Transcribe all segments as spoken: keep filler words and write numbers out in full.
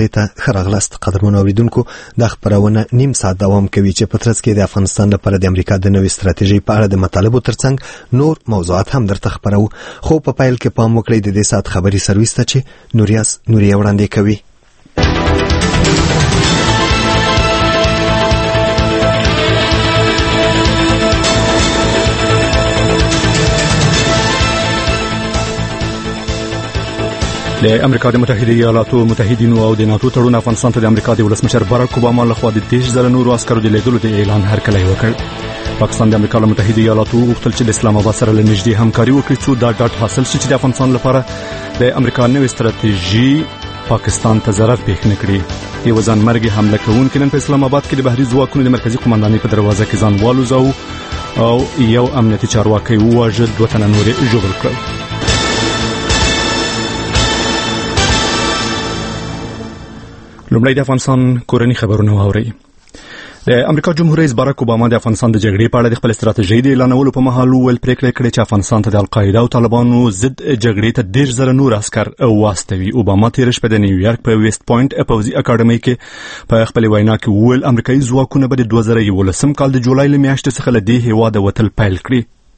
مجلې ته ښه راغلاست. قدرمنو اوریدونکو، دا خبرونه نیم ساعت دوام کوي چې په ترڅ کې د افغانستان لپاره د امریکا د نوې ستراتیژۍ په اړه د مطالبو ترڅنګ نور موضوعات هم درته خبرو. خو په پایل کې پام وکړئ د دې ساعت خبري سرویس ته چې نوریاس نوري وړاندې کوي. د امریکا د متحده ایالاتو متحدینو او د ناتو تړون افغانستان ته د امریکا د ولسمشر باراک اوباما لخوا د دیش زره نورو عسکرو د لېږلو د اعلان هرکلی وکړ. پاکستان د امریکا له متحده ایالاتو غوښتل چې د اسلام آباد سره له نږدې همکاري وکړي څو دا ډاډ حاصل شي چې د افغانستان لپاره د امریکا نوې ستراتیژي پاکستان ته ضرر پېښ نه کړي. یو ځانمرګي حمله کوونکي نن په اسلام آباد کې د بحري ځواکونو د مرکزی قومندانۍ په دروازه کې ځان والوزاو او یو امنیتي چارواکي وواژه، دوه تنه نور ژوبل کړل. لومړی د افغانستان کورنی خبرونه واورئ. د امریکا جمهور رئیس باراک اوباما د افغانستان د جګړې په اړه د خپل ستراتیژۍ د اعلانولو په مهال ویل پریکړه کړې چې افغانستان ته د القاعده او طالبانو ضد جګړې ته ډیر زره نور عسكر واستوي. اوباما تیر شپه د نیویارک په ویست پوینټ پوځي اکاډمۍ کې په خپل وینا کې ویل امریکایي ځواکونه به د دوه زره یولسم کال د جولای له میاشتې څخه له دې هیواده وتل پیل کړي.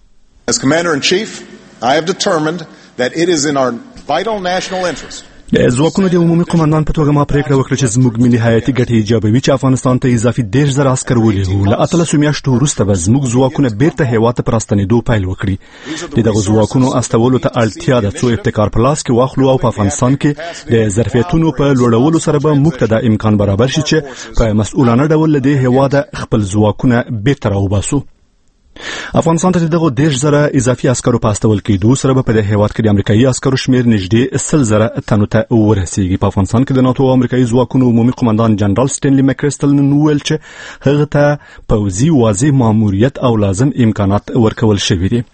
As Commander in Chief, I have determined that it is in our vital national interest. د ځواکونو د عمومي قومندان په توګه ما پریکړه وکړه چې زموږ ملي حیاتي ګټې ایجابوي چې افغانستان ته اضافي ډیر زره عسكر ولېږو. له اتلسو میاشتو وروسته به زموږ ځواکونه بیرته هیواد ته په راستنېدو پیل وکړي. د دغو ځواکونو استولو ته اړتیا ده څو ابتکار په لاس کې واخلو او په افغانستان کې د ظرفیتونو په لوړولو سره به موږ ته د امکان برابر شي چې په مسؤلانه ډول له دې هیواده خپل ځواکونه بیرته راوباسو. افغانستان ته دغه دیش زره اضافي عسکرو په استول کېدو سره به په دې هیواد کې د امریکایي عسکرو شمیر نږدې سل زره تنو ته ورسیږي. په افغانستان کې د ناتو او امریکایي ځواکونو عمومي قومندان جنرال سټینلی مکریسټل نن ویل چې هغه ته پوځي واضح ماموریت او لازم امکانات ورکول شوي دي.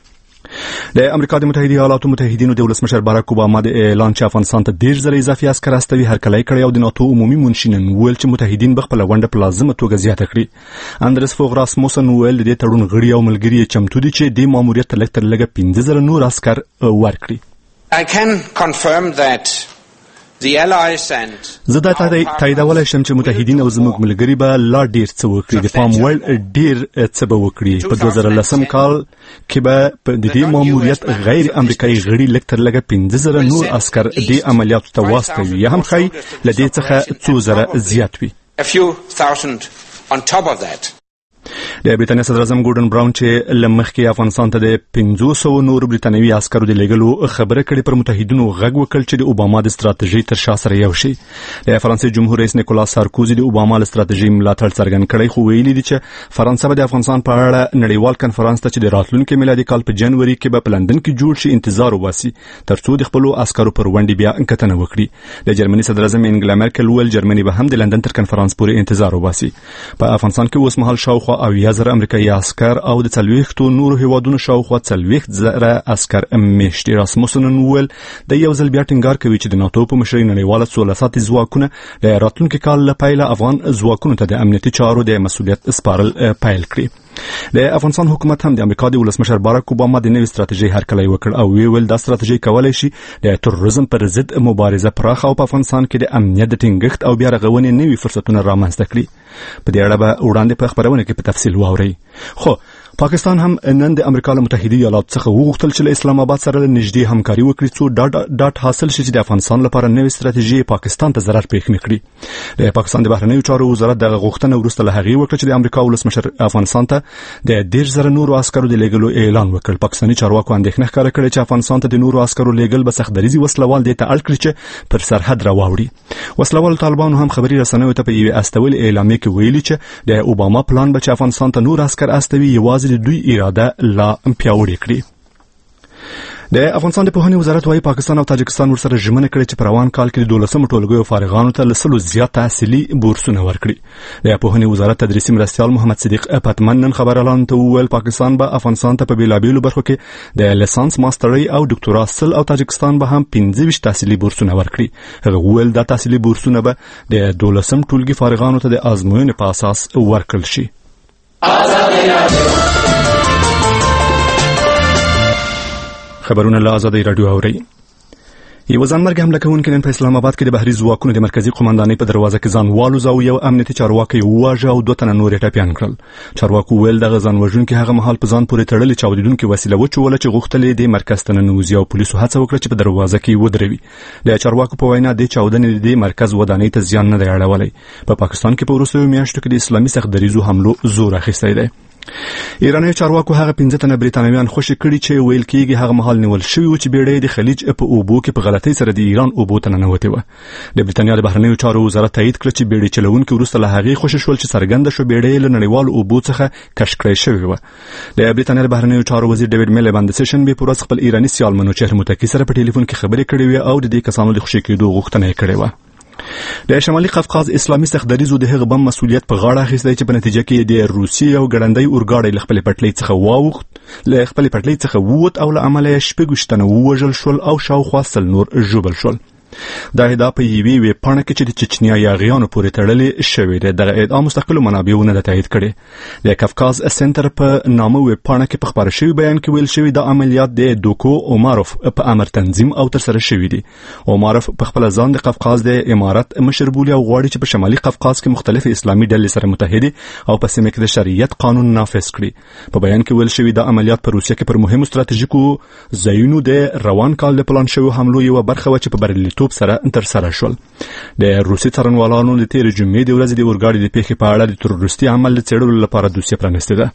د امریکا د متحده ایالاتو متحدینو د ولسمشر باراک اوباما د اعلان چې افغانستان ته ډیر زره اضافي عسكر استوي هرکلی کړی او د ناتو عمومي منشینن ویل چې متحدین به خپل ونډه په لازمه توګه زیاته کړي. اندرس فوغ راسموسن ویل د تړون غړي او ملګري چمتو دي چې د ماموریت تر لږ تر لږه پنځه زره نور عسكر ورکړي. I can confirm that the allies and زه دا تاییدولی شم چې متحدین او زموږ ملګري به لا ډیر څه وکړي. د پام وړ ډیر څه به وکړي. په دوه زره لسم کال کې به د دې ماموریت غیر امریکایي غړي لږ تر لږه پنځه زره نور عسكر د عملیاتو ته واستوي یا هم ښایي له دې څخه څو زره زیات وي. a few thousand on top of that. د برېټانیا صدر اعظم ګورډن براون چې لمخکې افغانستان ته د پنځه سوه نور برېټانوي عسکرو د لېږلو خبره کړې پر متحدینو غږ وکړ چې د اوباما د ستراتیژۍ تر شا سره یو شي. د فرانسې جمهور رئیس نیکولاس سارکوزي د اوباما له ستراتیژۍ ملاتړ څرګند کړی خو ویلي دي چې فرانسه به د افغانستان په اړه نړیوال کنفرانس ته چې د راتلونکي میلادي کال په جنوري کې به په لندن کې جوړ شي انتظار وباسي ترڅو د خپلو عسکرو پر ونډې بیا کتنه وکړي. د جرمني صدر اعظم انګلا مرکل ویل جرمني به هم د لندن تر کنفرانس پورې انتظار وباسي. په افغانستان کې اوس مهال شاوخوا اویا زره امریکایي عسكر او د څلوېښتو نورو هیوادونو شاوخوا څلوېښت زره عسكر میشتي. راسموسن ویل د یو ځل بیا ټینګار کوي چې د ناتو په مشرۍ نړیواله سوله ساتي ځواکونه د راتلونکي کال له پیله افغان ځواکونو ته د امنیتي چارو د مسؤلیت سپارل پیل کړي. د افغانستان حکومت هم د امریکا د ولسمشر باراک اوباما د نوې ستراتیژۍ هرکلی وکړ او ویل دا ستراتیژۍ کولای شي د تروریزم پر ضد مبارزه پراخه او په افغانستان کې د امنیت د ټینګښت او بیا رغونې نوي فرصتونه رامنځته کړي. په دې اړه به وړاندې په خبرونه کې په تفصیل واورئ. خو پاکستان هم نن د امریکا له متحده ایالاتو څخه وغوښتل چې له اسلام آباد سره نږدې همکاري وکړي څو ډاټ ډاټ حاصل شي چې د افغانستان لپاره نوې ستراتیژي پاکستان ته ضرر پېښ نه کړي. د پاکستان د بهرنیو چارو وزارت د غوښتنې وروسته له هغې وکړه چې د امریکا ولسمشر افغانستان ته د ډیر زره نورو عسکرو د لېږلو اعلان وکړ. پاکستاني چارواکو اندېښنه ښکاره کړې چې افغانستان ته د نورو عسکرو لېږل به سختدریزي وسلوال دې ته اړ کړي چې پر سرحد راواوړي. وسلوال طالبانو هم خبري رسنیو ته په یوه استول اعلامیه کې ویلي چې د اوباما پلان به چې افغانستان ته نور عسکر استوي یوازې د دوی اراده لا پیاوړې کړي. د افغانستان د پوهنې وزارت وايي پاکستان او تاجکستان ورسره ژمنه کړې چې په روان کال کې د دولسمو ټولګیو فارغانو ته له سلو زیات تحصیلي بورسونه ورکړي. د پوهنې وزارت تدریسي مرستیال محمد صدیق پتمن نن خبريالانو ته وویل پاکستان به افغانستان ته په بیلابیلو برخو کې د لیسانس ماسترۍ او ډاکټورا سل او تاجکستان به هم پنځه ویشت تحصیلي بورسونه ورکړي. هغه وویل دا تحصیلي بورسونه به د دولسم ټولګي فارغانو ته د ازموینې په اساس ورکړل شي. خبرونه له آزادۍ رادیو اوري. یو ځانمرګ حمله کوونکی نن په اسلام آباد کې د بحري ځواکونو د مرکزی قومندانۍ په دروازه کې ځان والوزاو او یو امنیتي چارواکي وواژه او دوه تنه نور ټپیان کړل. چارواکو ویل دغه ځان وژونکي هغه مهال په ځان پورې تړلې چاودیدونکي وسیله وچوله چې غوښتلې د مرکز ته ننوځي او پولیسو هڅه وکړه چې په دروازه کې ودروي. د چارواکو په وینا د چاودنې د مرکز ودانۍ ته زیان نه دی اړولی. په پاکستان کې په وروستیو میاشتو کې د اسلامي سختدریزو حملو زور اخیستی دی. ایراني چارواکو هغه پنځه تنه بریتانویان خوشي کړي چې ویل کېږي هغه مهال نیول شوی و چې بیړۍ د خلیج په اوبو کې په غلطۍ سره د ایران اوبو ته ننوتې وه. د بریتانیا د بهرنیو چارو وزارت تایید کړ چې بیړۍ چلوونکي وروسته له هغې خوشي شول چې څرګنده شو بیړۍ له نړیوالو اوبو څخه کش کړی شوې وه. د بریتانیا د بهرنیو چارو وزیر ډیوډ میلیباند د سیشنبې په ورځ خپل ایراني سیالمنو چهر متکی سره په ټلیفون کې خبرې کړې وې او د دې کسانو د خوشي کېدو غوښتنه یې کړې وه. د شمالي قفقاز اسلامي سختدریزو د هغه بم مسؤلیت په غاړه اخیستی چې په نتیجه کې د روسیې او ګړندۍ اورګاډي له خپلې پټلۍ څخه واوښت له خپلې پټلۍ څخه ووت او له امله یې شپږ ویشت تنه ووژل شول او شاوخوا سل نور ژوبل شول. دا ادعا په یوې ویبپاڼه کې چې د چچنیا یاغیانو پورې تړلې شوې ده. دغه ادعا مستقلو منابعو نه ده تایید کړې. د کفقاز سنټر په نامه ویبپاڼه کې په خپاره شوي بیان کې ویل شوي دا عملیات د دوکو اوماروف په امر تنظیم او ترسره شوي دي. اوماروف په خپل ځان د قفقاز د امارت مشر بولي او غواړي چې په شمالي قفقاز کې مختلف اسلامي ډلې سره متحدي او په سیمه کې د شریعت قانون نافذ کړي. په بیان کې ویل شوي دا عملیات په روسیه کې پر مهمو ستراتیژیکو ځایونو د روان کال د پلان شوی حملو یو برخه و چې په بریالیتوب سره تر سره شول. د روسي څارنوالانو د تیر جمعې د ورځې د اورګاډي د پیښې په اړه د تروریستي عمل د څېړلو لپاره دوسیه پرانیستې ده.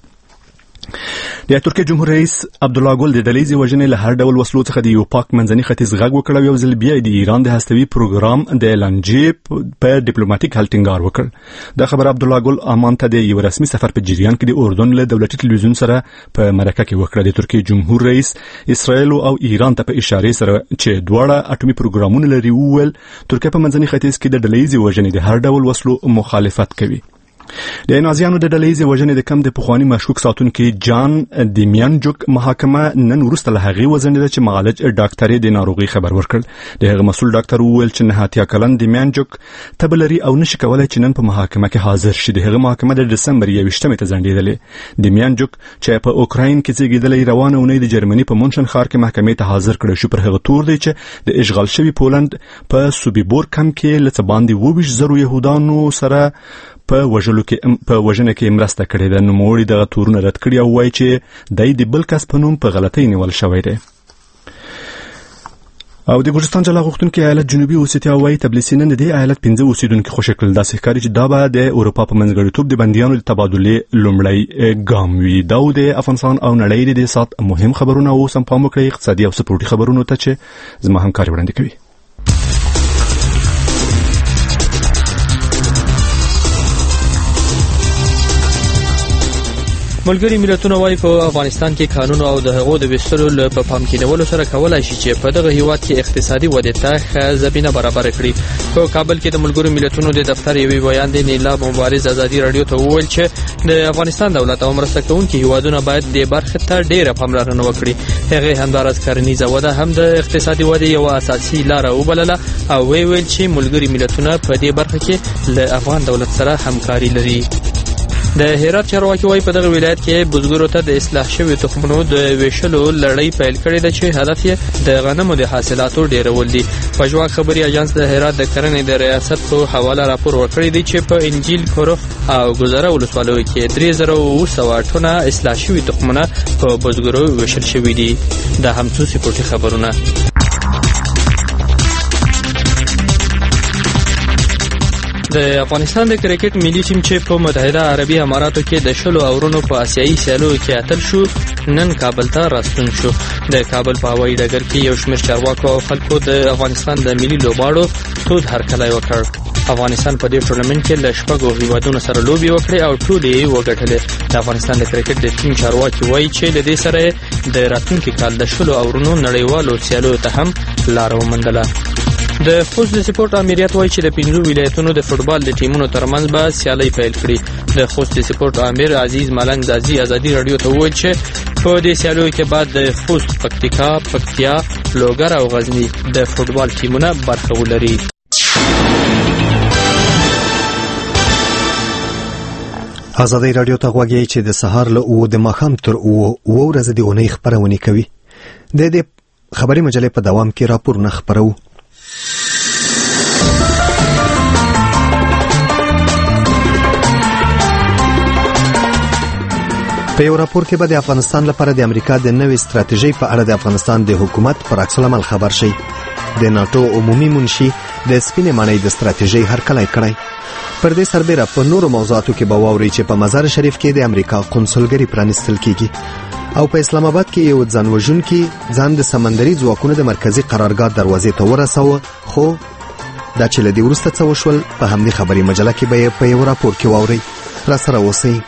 د ترکیې جمهور رئیس عبدالله ګل د ډلهیزې وژنې له هر ډول وسلو څخه د یو پاک منځني ختیځ غږ وکړ او یو ځل بیا د ایران د هستوي پروګرام د لانجې په ډیپلوماټیک حل ټینګار وکړ. دا خبر عبدالله ګل امان ته د یو رسمي سفر په جریان کې د اردن له دولتي تلویزیون سره په مرکه کې وکړه. د ترکیې جمهور رئیس اسرائیل او ایران ته په اشاره سره چې دواړه اټومي پروګرامونه لري وویل ترکیه په منځني ختیځ کې د ډلهیزې وژنې د هر ډول وسلو مخالفت کوي. د نازیانو د ډلهیزې وژنې د کم د پخواني مشکوک ساتونکي جان دیمیانجوک محاکمه نن وروسته له هغې وځنډېده چې معالج ډاکټر د ناروغۍ خبر ورکړ. د هغه مسؤل ډاکټر وویل چې نه اتیا کلن دیمیانجوک تبه لري او نشي کولی چې نن په محاکمه کې حاضر شي. د هغه محاکمه د ډسمبر یویشتمې ته ځنډېدلې. دیمیانجوک چې په اوکراین کې زیږېدلی روانه اونۍ د جرمني په مونشن ښار کې محکمې ته حاضر کړی شو. پر هغه تور دی چې د اشغال شوي پولند په سوبیبور کم کې له څه باندې اووه ویشت زرو یهودانو سره په وژلو کې په وژنه کې مرسته کړې ده. نوموړي دغه تورونه رد کړي او وایي چې دی د بل کس په نوم په غلطۍ نیول شوی دی. او د ګورستان جلا غوښتونکي ایالت جنوبي اوسیتیا وایي تبلیسي نن د دې ایالت پنځه اوسیدونکي خوشي کړل. داسې ښکاري چې دا به د اروپا په منځګړیتوب د بندیانو د تبادلې لومړی ګام وي. دا د افغانستان او نړۍ د دې سات مهم خبرونه او سم پام وکړئ اقتصادي او سپورټي خبرونو ته چې زما همکاري وړاندې کوي. ملګری ملتونه وايي په افغانستان کې قانون او د هغو د وسلو په پام کې نیولو سره کولای شي چې په دغه هیواد کې اقتصادي ودې ته ښه زمینه برابر کړي. په کابل کې د ملګرو ملتونو د دفتر یوې بیان دی نیلا مبارز ازادي رادیو ته وویل چې د افغانستان دولت او مرسته کوونکي هیوادونه باید د برخه ته ډیره پاملرنه وکړي. هغه همدارس کرنیزه وده هم د اقتصادي ودې یو اساسي لار وبلله او وی ویل چې ملګري ملتونه په دې برخه کې له افغان دولت سره همکاري لري. د هرات چارواکي وايي په دغه ولایت کې بزګرو ته د اصلاح شوي تخمونو د ویشلو لړۍ پیل کړې ده چې هدف یې د غنمو د حاصلاتو ډیرول دي. پژواک خبري اژانس د هرات د کرنې د ریاست په حواله راپور ورکړی دی چې په انجیل کورخ او ګذره ولسوالیو کې درې زره او اووه سوه ټنه اصلاح شوي تخمونه په بزګرو ویشل شوي دي. دا هم څو سپورټي خبرونه. د افغانستان د کرکټ ملي ټیم چې په متحده عربي اماراتو کې د شلو اورونو په آسیایي سیالیو کې اتل شو نن کابل ته راستون شو. د کابل په هوایي ډګر کې یو شمېر چارواکو او خلکو د افغانستان د ملي لوبغاړو تود هرکلی وکړ. افغانستان په دې ټورنمنټ کې له شپږو هیوادونو سره لوبې وکړې او ټولې یې وګټلې. د افغانستان د کرکټ د ټیم چارواکي وایي چې له دې سره د راتلونکي کال د شلو اورونو نړیوالو سیالیو ته هم لاره وموندله. د خوست د سپورټ امریت وایي چې د پنځو ولایتونو د فوټبال د ټیمونو ترمنځ به سیالۍ پیل کړي. د خوست د سپورټ امیر عزیز ملنګ زازي ازادي رادیو ته وویل چې په دې سیالیو کې بعد د خوست، پکتیکا، پکتیا، لوګر او غزنی د فوټبال ټیمونه برخه ولري. ازادي رادیو ته غوږی چې د سهار له او د ماښام تر او ورځې د اونۍ خبرونه کوي. د دې خبري مجلې په دوام کې راپورونه خپرو. په یو راپور کې به د افغانستان لپاره د امریکا د نوې ستراتیژۍ په اړه د افغانستان د حکومت پر عکس العمل خبر شي. د ناتو عمومي منشي د سپینې ماڼۍ د ستراتیژۍ هرکلی کړی. پر دې سربېره په نورو موضوعاتو کې به واوري چې په مزار شریف کې د امریکا قونسلګري پرانیستل کیږي او په اسلام آباد کې یو ځان وژونکي ځان د سمندري ځواکونو د مرکزی قرارګاه دروازې ته ورساوه، خو دا چې له دې وروسته څه وشول په همدې خبري مجله کې به په یو راپور کې واورئ. را سره اوسئ.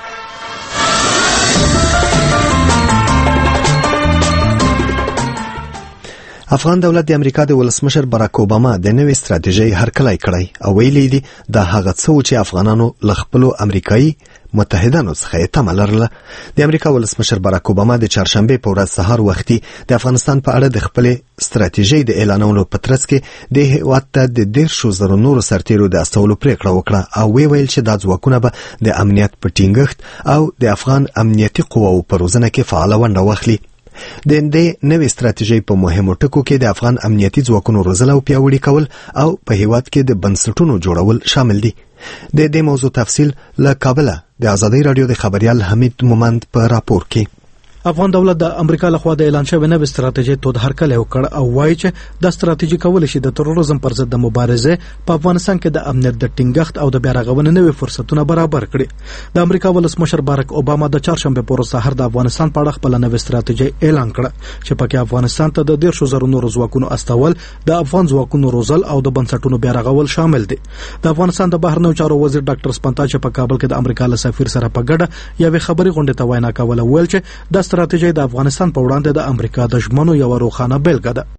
افغان دولت د امریکا د ولسمشر باراک اوباما د نوې ستراتیژۍ هرکلی کړی او ویلي دي دا هغه څه و چې افغانانو له خپلو امریکایي متحدانو څخه یې تمه لرله. د امریکا ولسمشر باراک اوباما د چهارشنبې په ورځ سهار وختي د افغانستان په اړه د خپلې ستراتیژۍ د اعلانولو په ترڅ کې د هېواد ته د دېرشو زرو نورو سرتیرو د استولو پریکړه وکړه او وی ویل چې دا ځواکونه به د امنیت په ټینګښت او د افغان امنیتي قواو په روزنه کې فعاله ونډه واخلي. د دې نوې ستراتیژۍ په مهمو ټکو کې د افغان امنیتي ځواکونو روزل او پیاوړي کول او په هیواد کې د بنسټونو جوړول شامل دي. د دې موضوع تفصیل له کابل د آزادۍ رادیو د خبريال حمید مومند په راپور کې. افغان دولت د امریکا لخوا د اعلان شوی نوې ستراتیژي تود هرکلی وکړ او وایي چې د ستراتیژي کول شي د تروریزم پر ضد د مبارزې په افغانستان کې د امنیت د ټینګښت او د بیا رغونې نوې فرصتونه برابر کړي. د امریکا ولسمشر باراک اوباما د چهارشنبه په ورځ سهار د افغانستان په اړه خپل نوې ستراتیژي اعلان کړه چې پکې افغانستان ته د دېرشو زرو نورو ځواکونو استول، د افغان ځواکونو روزل او د بنسټونو بیا رغول شامل دي. د افغانستان د بهرنیو چارو وزیر ډاکټر سپنتا چې په کابل کې د امریکا له سفیر سره په ګډه یوې خبري غونډې ته وینا کوله ویل چې د ستراتیژي د افغانستان په وړاندې د امریکا د ژمنو یو روښانه بیلګه ده.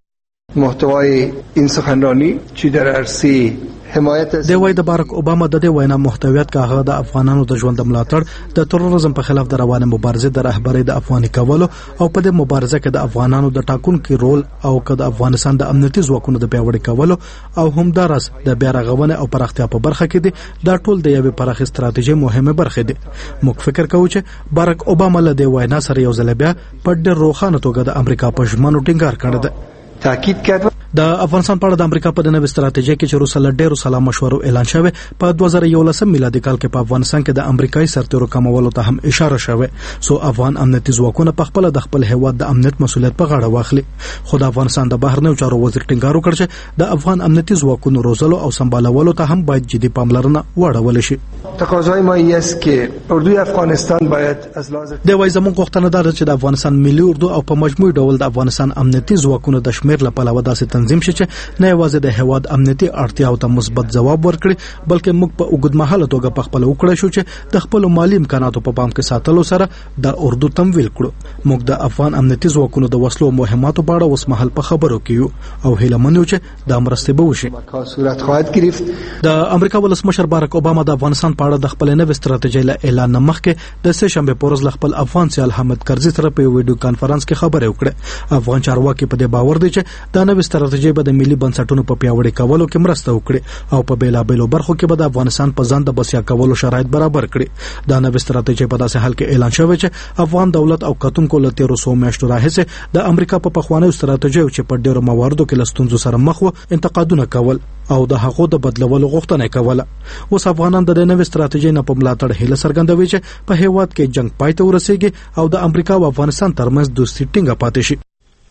محتوای این سخنرانی چې در عرصه حمایت د وای د باراک اوباما د دې وینا محتویات که هغه د افغانانو د ژوند ملاتړ، د تروریزم په خلاف د روانه مبارزې د رهبرۍ د افغاني کولو او په دې مبارزه کې د افغانانو د ټاکونکي رول او که د افغانستان د امنیتي ځواکونو د پیاوړي کولو او همدارس د بیا رغونې او پراختیا په برخه کې دي، دا ټول د یوې پراخه ستراتیژۍ مهمه برخه دي. موږ فکر کوو چې باراک اوباما له دې وینا سره یو ځل بیا په ډېر روښانه توګه د امریکا په ژمنو ټینګار کړی دی. تاکید کړ د افغانستان په اړه د امریکا په نوې ستراتیژۍ کې چې روسه له ډېرو سلا مشورو اعلان شوی په دوه زره یولس میلادي کال کې په افغانستان کې د امریکایي سرتیرو کمولو ته هم اشاره شوی سو افغان امنیتي ځواکونه په خپل د خپل هیواد د امنیت مسولیت په غاړه واخلي. خو د افغانستان د بهرنیو چارو وزیر ټینګار وکړ چې د افغان امنیتي ځواکونو روزلو او سمبالولو ته هم باید جدي پاملرنه واړول شي. تقاضای ما این است که اردوی افغانستان باید از لحاظ د وای زموږ غوښتنه ده چې د افغانستان ملي اردو او په مجموعي ډول د افغانستان امنیتي ځواکونو د شمیر لپاره داسې تنظیم شي چې نه یوازې د هواد امنیتي اړتیاو ته مثبت ځواب ورکړي بلکې موږ په اوږدمهاله توګه په خپل وکړای شو چې د خپل مالی امکاناتو په پام کې ساتلو سره د اردو تمویل کړو. موږ د افغان امنیتي ځواکونو د وسلو مهماتو په اړه اوس مهال په خبرو کې یو او هیله منو چې د مرستې به وشي. صورت خواهد گرفت. د امریکا ولسمشر باراک اوباما د افغانستان په اړه د خپل نوې ستراتیژۍ له اعلان مخکې د سه شنبه په ورځ خپل افغان سیال حامد کرزي سره په ویډیو کانفرنس کې خبرې وکړه. افغان چارواکي په دې باور دي چې دا نوې ستراتیژي به د ملي بنسټونو په پیاوړي کولو کې مرسته وکړي او په بیلابېلو برخو کې به د افغانستان په ځان د بسیا کولو شرایط برابر کړي. دا نوې ستراتیژي په داسې حال کې اعلان شوې چې افغان دولت او کتونکو له تیرو څو میاشتو راهیسې د امریکا په پخوانیو ستراتیژیو چې په ډېرو مواردو کې له ستونزو سره مخ وو انتقادونه کول او د هغو د بدلولو غوښتنه کوله. اوس افغانان د نوې ستراتیژۍ نه په ملاتړ هیله څرګندوي چې په هیواد کې جنگ پای ته ورسیږي او د امریکا او افغانستان ترمنځ دوستي ټینګه پاتې شي.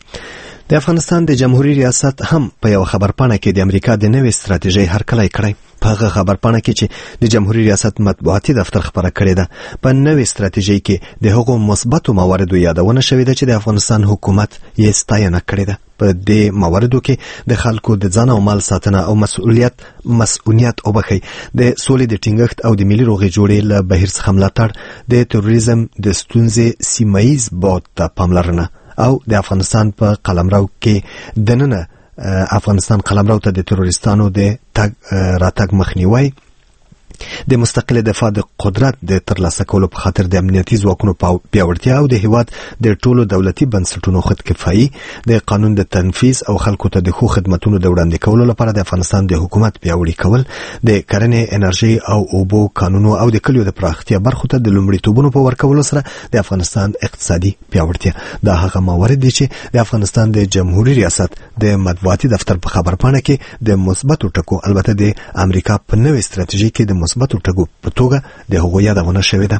د افغانستان د جمهوریت ریاست هم په یو خبرپاڼه کې د امریکا د نوې ستراتیژۍ هرکلی کړی. په هغه خبرپاڼه کې چې د جمهوریت ریاست مطبوعاتي دفتر خبره کړې ده په نوې ستراتیژۍ کې د هغو مثبتو مواردو یادونه شوې ده چې د افغانستان حکومت یې ستاینه کړې ده. په دې مواردو کې د خلکو د ځان او مال ساتنه او مسؤلیت مسؤلیت او بخي د سولې د ټینګښت او د ملي روغې جوړې له بهیر څخه ملاتړ، د تروریزم د ستونزې سیمایي بعد ته پاملرنه او د افغانستان په قلمرو کې دننه افغانستان قلمرو ته د تروریستانو د تګ راتګ مخنیوي د مستقل دفاع د قدرت د ترلاسه کولو په خاطر د امنیتي ځواکونو پیاوړتیا او د هیواد د ټولو دولتي بنسټونو خودکفایي د قانون د تنفيذ او خلکو ته د خو خدماتو د وړاندې کولو لپاره د افغانستان د حکومت پیاوړی کول د کرنې انرژي او اوبو قانونو او د کلیو د پراختیا برخو ته د لومړیتوبونو په ورکولو سره د افغانستان اقتصادي پیاوړتیا دا هغه موارد دي چې د افغانستان د جمهوریت ریاست د مطبوعاتي دفتر په خبرپاڼه کې د مثبتو ټکو البته د امریکا په نوې ستراتیژي کې د مثبتو ټکو په توګه د هغوی یادونه شوې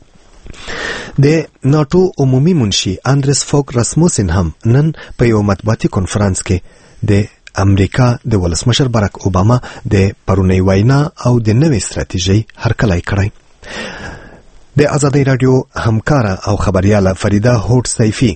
ده. د ناتو عمومي منشي اندرس فوک راسموسن هم نن په یو مطبوعاتي کنفرانس کې د امریکا د ولسمشر باراک اوباما د پرونی وینا او د نوې ستراتیژي هرکلی کړی. د ازادي رادیو همکاره او خبرياله فریده هوټ سیفی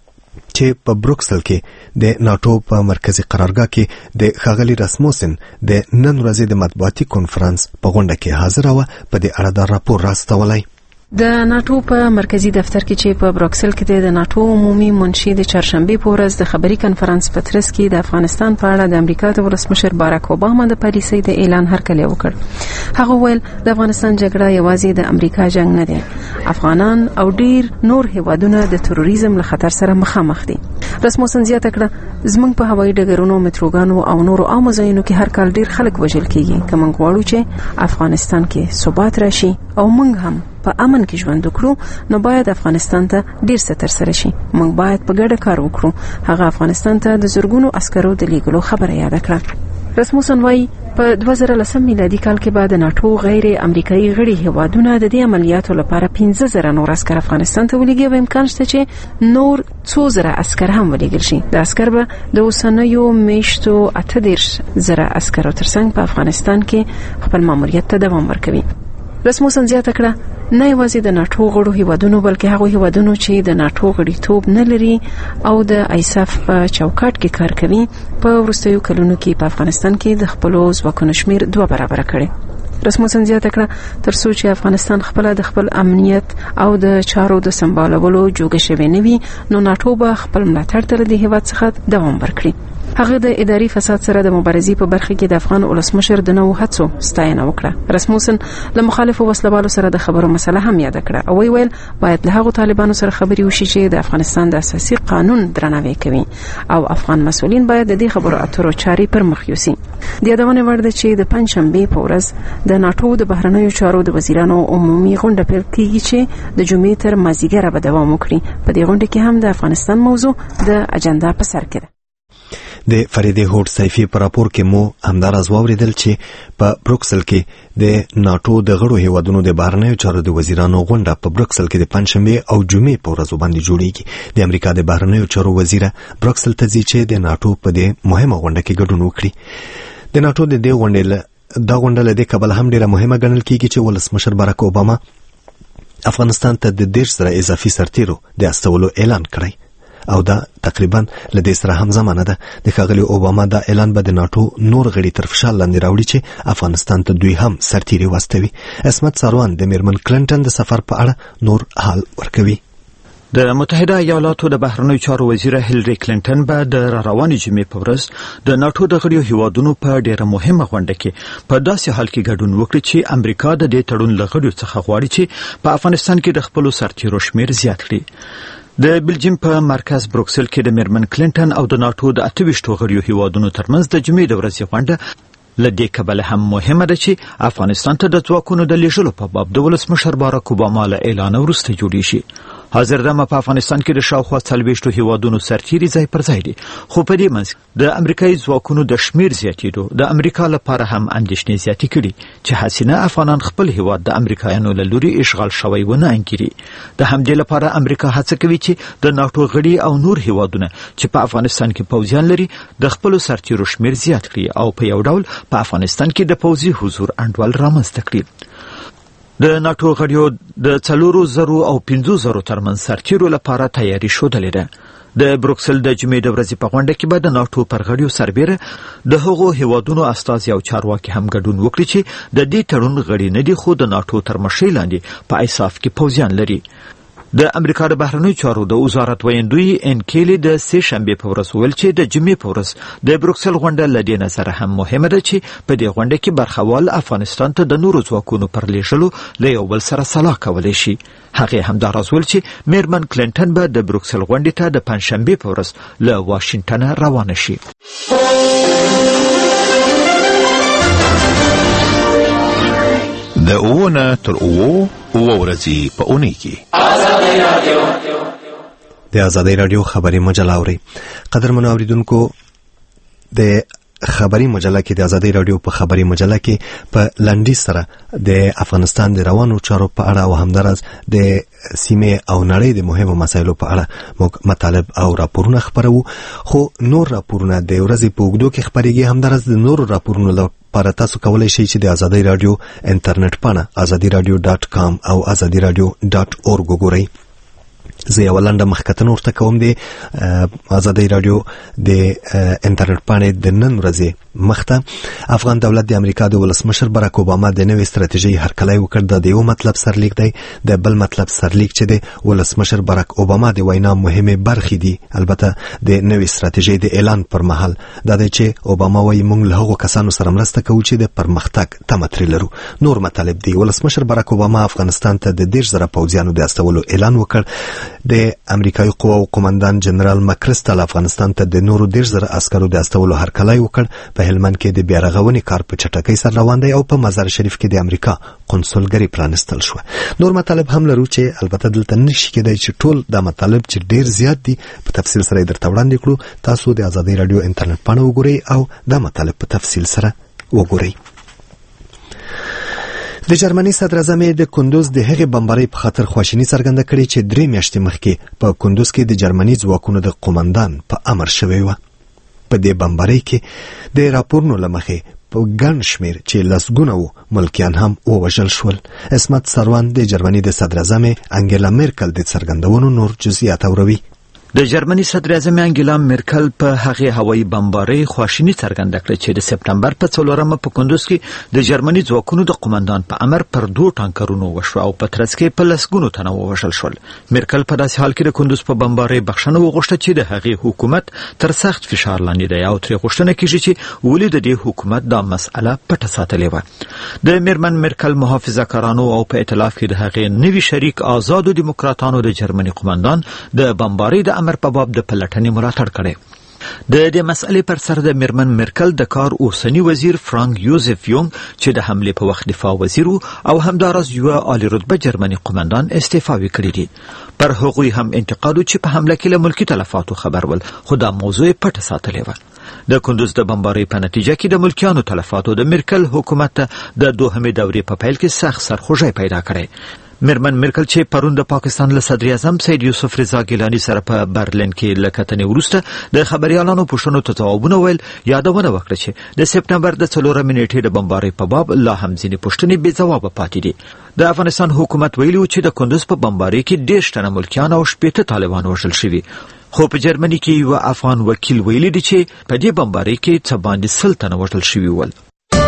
چې په بروکسل کې د ناتو په مرکزی قرارګاه کې د ښاغلي راسموسن د نن ورځې د مطبوعاتي کنفرانس په غونډه کې حاضر و په دې اړه د راپور راستولای. د ناتو په مرکزی دفتر کې چې په بروکسل کې د ناتو عمومي منشي د چهارشنبه په ورځ د خبري کنفرانس په ترڅ کې د افغانستان په اړه د امریکا د ولسمشر باراک اوباما د پالیسۍ د اعلان هرکلی وکړ. هغه ویل د افغانستان جګړه یوازې د امریکا جنگ نه دی. افغانان او ډیر نور هیوادونه د تروریزم له خطر سره مخامخ دي. رسموسن زیاته کړه زمونږ په هوایي ډګرونو متروګانو او نورو عامه ځایونو کې هر کال ډیر خلک وژل کیږي. کوم غواړو چې افغانستان کې ثبات راشي او موږ هم په امن کې ژوند وکړو نو باید افغانستان ته ډیر څه تر سره شي. موږ باید په ګډه کار وکړو. هغه افغانستان ته د زورګونو عسکرو د لیږلو خبره یاد کړه. رسموسن وايي په دوه زره لس میلادي کال کې بعد ناتو غیر امریکایي غړي هیوادونه د دې عملیاتو لپاره پنځه زره نور عسكر افغانستان ته ولېږي او امکان شته چې نور څو زره عسكر هم ولېږل شي. د عسكر به د اوسنیو میاشتو اته دېرش زره عسكرو ترڅنګ په افغانستان کې خپل ماموریت ته دوام ورکوي. رسموسن زیاته کړه نه یوازې د ناتو غړو هیوادونو بلکې هغه هیوادونو چې د ناتو غړیتوب نه لري او د ایساف په چوکاټ کې کار کوي په وروستیو کلونو کې په افغانستان کې د خپلو ځواکونو شمیر دوه برابر کړي. رسموسن زیاته کړه تر څو چې افغانستان خپل د خپل امنیت او د چارو د سمبالولو جوګه شوی نه وي نو ناتو به خپل ملاتړ تر د هیواد څخه دوام ورکړي. هغه د اداري فساد سره د مبارزې په برخه کې د افغان ولسمشر د نوو هڅو ستاینه وکړه. رسموسن له مخالفو وسلوالو سره د خبرو مسله هم یاد کړه او ویل باید له هغو طالبانو سره خبرې وشي چې د افغانستان د اساسي قانون درناوی کوي او افغان مسؤلین باید د دې خبرو اترو چاري پر مخ یوسي. د یادونه وړ ده چې د پنځشنبه په ورځ د ناتو د بهرنیو چارو د وزیرانو عمومي غونډه پیل کیږي چې د جمعې تر مازیګره به دوام وکړي. په دې غونډه کې هم د افغانستان موضوع د اجنډا په سر کې ده. د فریده هوټ سیفی په راپور کې مو همدارز واوریدل چې په بروکسل کې د ناتو د غړو هیوادونو د بهرنیو چارو د وزیرانو غونډه په بروکسل کې د پنځشنبه او جمعې په ورځو باندې جوړیږي. د امریکا د بهرنیو چارو وزیر بروکسل ته ځي چې د ناتو په دې مهمه غونډه کې ګډون وکړي. د ناتو د دې غونډې دا غونډه له دې کبل هم ډیره مهمه ګڼل کیږي چې ولسمشر باراک اوباما افغانستان ته د دېرش زره اضافي سرتیرو د استولو اعلان کړی او دا تقریبا لدې سره هم زمانه ده. د ښاغلي اوباما دا اعلان به د ناتو نور غړي تر فشار لاندې راوړي چې افغانستان ته دوی هم سرتیري واستوي. عصمت ساروان د میرمن کلینټن د سفر په اړه نور حال ورکوي. د متحده ایالاتو د بهرنیو چارو وزیر هیلری کلینټن به د روانې جمعې په ورځ د ناتو د غړو هیوادونو په ډیره مهمه غونډه کې په داسې حال کې ګډون وکړي چې امریکا د دې تړون له غړو څخه غواړي چې په افغانستان کې د خپل سرتیرو شمیر زیات کړي. د بلجیم په مرکز بروکسل کې د میرمن کلینټن او د ناتو د اته ویشتو غړو هیوادونو ترمنځ د جمعې د ورځې غونډه لدې کبل هم مهمه ده چې افغانستان ته د ځواکونو د لیږلو په باب د ولسمشر باراک اوباما له اعلان وروسته جوړې شي. حاضر دمه په افغانستان کې د شاوخوا څلوېښتو هیوادونو سرتیري ځای پر ځای دي خو په دې منځ د امریکایي ځواکونو د شمیر زیاتېدو د امریکا لپاره هم اندېښنې زیاتې کړي چې حسینه افغانان خپل هیواد د امریکایانو له لوري اشغال شوی ونه انګیري. د همدې لپاره امریکا هڅه کوي چې د ناتو غړي او نور هیوادونه چې په افغانستان کې پوځیان لري د خپل سرتیرو شمیر زیات کړي او په یو ډول په افغانستان کې د پوځي حضور انډول رامنځته کړي. د ناتو غړیو د څلورو زرو او پنځو زرو ترمنځ سرتیرو لپاره تیاری شودلې ده. د بروکسل د جمعې د ورځې په غونډه کې به د ناتو پر غړیو سربیره د هغو هیوادونو استازي او چارواکي هم ګډون وکړي چې د دې تړون غړي نه دي خو د ناتو تر مشرۍ لاندې په ایساف کې پوځیان لري. د امریکا د بهرنیو چارو د وزارت ویندوی ان کېلی د سه شنبه په ورځ ویل چې د جمعې په ورځ د بروکسل غونډه له دې نظره هم مهمه ده چې په دې غونډه کې برخوال افغانستان ته د نورو ځواکونو پر لیږلو له یو بل سره سلا کولی شي. هغه همداراز ویل چې میرمن کلینټن به د بروکسل غونډې ته د پنځشنبې په ورځ له واشنګټن روانه شي. د اوونه تر اوو اوه ورځې په اونۍ کې د آزادۍ رادیو خبري مجله اوري. قدرمنو اوریدونکو، د خبري مجله کې د آزادۍ رادیو په خبري مجله کې په لنډی سره د افغانستان د روانو چارو په اړه او همدارس د سیمه او نړۍ د مهمو مسایلو په اړه موږ مطالب او راپورونه خبرو. خو نور راپورونه د ورځې په اوږدو کې خبريږي. همدارس د نور راپورونو لپاره تاسو کولای شئ چې د آزادۍ رادیو انټرنیټ پاڼه ازادي رادیو ډاټ کام او ازادي رادیو ډاټ اورګ وګورئ. زه یو لنډه مخکتن ورته کوم. د آزادۍ رادیو د انټرنیټ پاڼې د نن ورځې مخته افغان دولت د امریکا د ولسمشر باراک اوباما د نوې ستراتیژي هرکلی وکړ. د یو مطلب سرلیک دی. د بل مطلب سرلیک چې د ولسمشر باراک اوباما د وینا مهمه برخې دي. البته د نوې ستراتیژي د اعلان پر مهال دا دی چې اوباما وايي موږ له هغو کسانو سره مرسته کوو چې د پرمختګ تمه ترې لرو. نور مطالب دي. ولسمشر باراک اوباما افغانستان ته د دېرش زره پوځیانو د استولو اعلان وکړ. د امریکایي قواو قومندان جنرال مکرستل افغانستان ته د نورو دېرش زره عسکرو د استولو هرکلی وکړ. په هلمند کې د بیارغونې کار په چټکۍ سره روان دی او په مزار شریف کې د امریکا قونسلګري پرانستل شو. نور مطالب هم لرو چې البته دلته نشي کېدای چې ټول دا مطالب چې ډیر زیات دي په تفصیل سره درته وړاندې کړو. تاسو د آزادۍ رادیو انټرنیټ پاڼه وګورئ او دا مطالب په تفصیل سره وګورئ. د جرمني صدر اعظم د کندوز د هغې بمبارۍ په خاطر خواشیني څرګنده کړې چې درې میاشتې مخکې په کندوز کې د جرمني ځواکونو د قومندان په امر شوی و. په دې بمبارۍ کې د راپورونو له مخې په ګڼ شمېر چې لسګونه وو ملکیان هم ووژل شول. اسمت سروان د جرمني د صدر اعظم انګیلا میرکل د څرګندونو نور جزئیات اوروي. د جرمني صدر اعظم انګیلا میرکل په هغه هوایي بمبارۍ خواشیني څرګنده کړه چې د سپتمبر په څلورمه په کندوز کې د جرمني ځواکونو د قومندان په امر پر دوه ټانکرونو وشو او په ترڅ کې په لسګونو تنه ووژل شول. میرکل په داسې حال کې د کندوز په بمبارۍ بخښنه وغوښته چې د هغې حکومت تر سخت فشار لاندې دی او ترې غوښتنه کیږي چې ولې د دې حکومت دا مسأله پټه ساتلې وه. د میرمن میرکل محافظه کارانو او په ائتلاف کې د هغې نوي شریک آزادو دیموکراتانو د جرمني قومندان د بمبارۍ د امر په باب د پلټنې ملاتړ کړی. د دې مسئلې پر سر د میرمن میرکل د کار اوسنی وزیر فرانک یوزف یونګ چې د حملې په وخت دفاع وزیر او همداراز یو عالی رتبه جرمني قومندان استعفا وکړي دي. پر هغوی هم انتقاد چې په حمله کې له ملکی تلفاتو خبر ول، خو دا موضوع پټه ساتلې وه. د کندوز د بمبارۍ په نتیجه کې د ملکیانو تلفاتو د میرکل حکومت د دوهمې دورې په پیل کې سخت سرخوږی پیدا کړی. میرمن میرکل چې پرون د پاکستان له صدر اعظم سید یوسف رضا ګیلانی سره په برلین کې له کتنې وروسته د خبريالانو پوښتنو ته ځوابونه ویل، یادونه وکړه چې د سپتمبر د څلورمې نیټې د بمبارۍ په باب لا هم ځینې پوښتنې بې ځوابه پاتې دي. د افغانستان حکومت ویلي و چې د کندوز په بمبارۍ کې دېرش تنه ملکیان او شپېته طالبان وژل شوي، خو په جرمني کې یو افغان وکیل ویلي دی چې په دې بمبارۍ کې څه باندې سل تنه وژل شوي ول.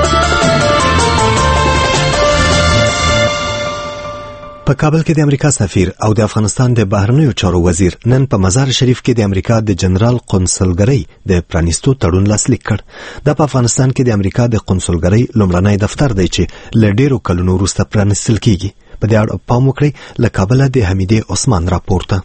په کابل کې د امریکا سفیر او د افغانستان د بهرنیو چارو وزیر نن په مزار شریف کې د امریکا د جنرال قونسلګرۍ د پرانیستو تړون لاسلیک کړ. دا په افغانستان کې د امریکا د قونسلګرۍ لومړنی دفتر دی چې له ډیرو کلونو وروسته پرانیستل کیږي. په دې اړه پام وکړئ. له کابله د حمیدې عثمان راپورته.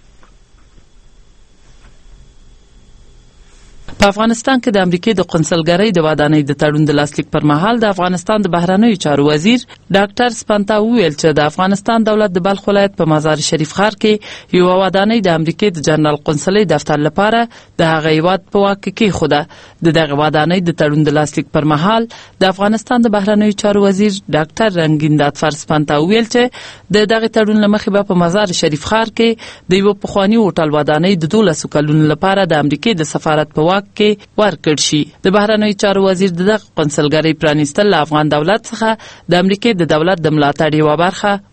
په افغانستان کې د امریکای د قونسلګرۍ د ودانۍ د تړون د لاسلیک پر مهال د افغانستان د بهرنیو چارو وزیر ډاکټر سپانتا ویل چې د افغانستان دولت د بلخ ولایت په مزار شریف ښار کې یو ودانۍ د امریکای د جنرال قونسلۍ دفتر لپاره د هغه هیواد په واک کې خوده. د دغه ودانۍ د تړون د لاسلیک پر مهال د افغانستان د بهرنیو چارو وزیر ډاکټر رنگین داتفر سپانتا ویل چې د دغه تړون لمخې به په مزار شریف ښار کې د یو پخوانی هوټل ودانۍ د دولس کلونو لپاره د امریکای د سفارت په واک کې ورکړ شي. د بهرنیو چارو وزیر دغه قونسلګرۍ پرانیستل له افغان دولت څخه د امریکای د دولت د ملاتړ یوه برخه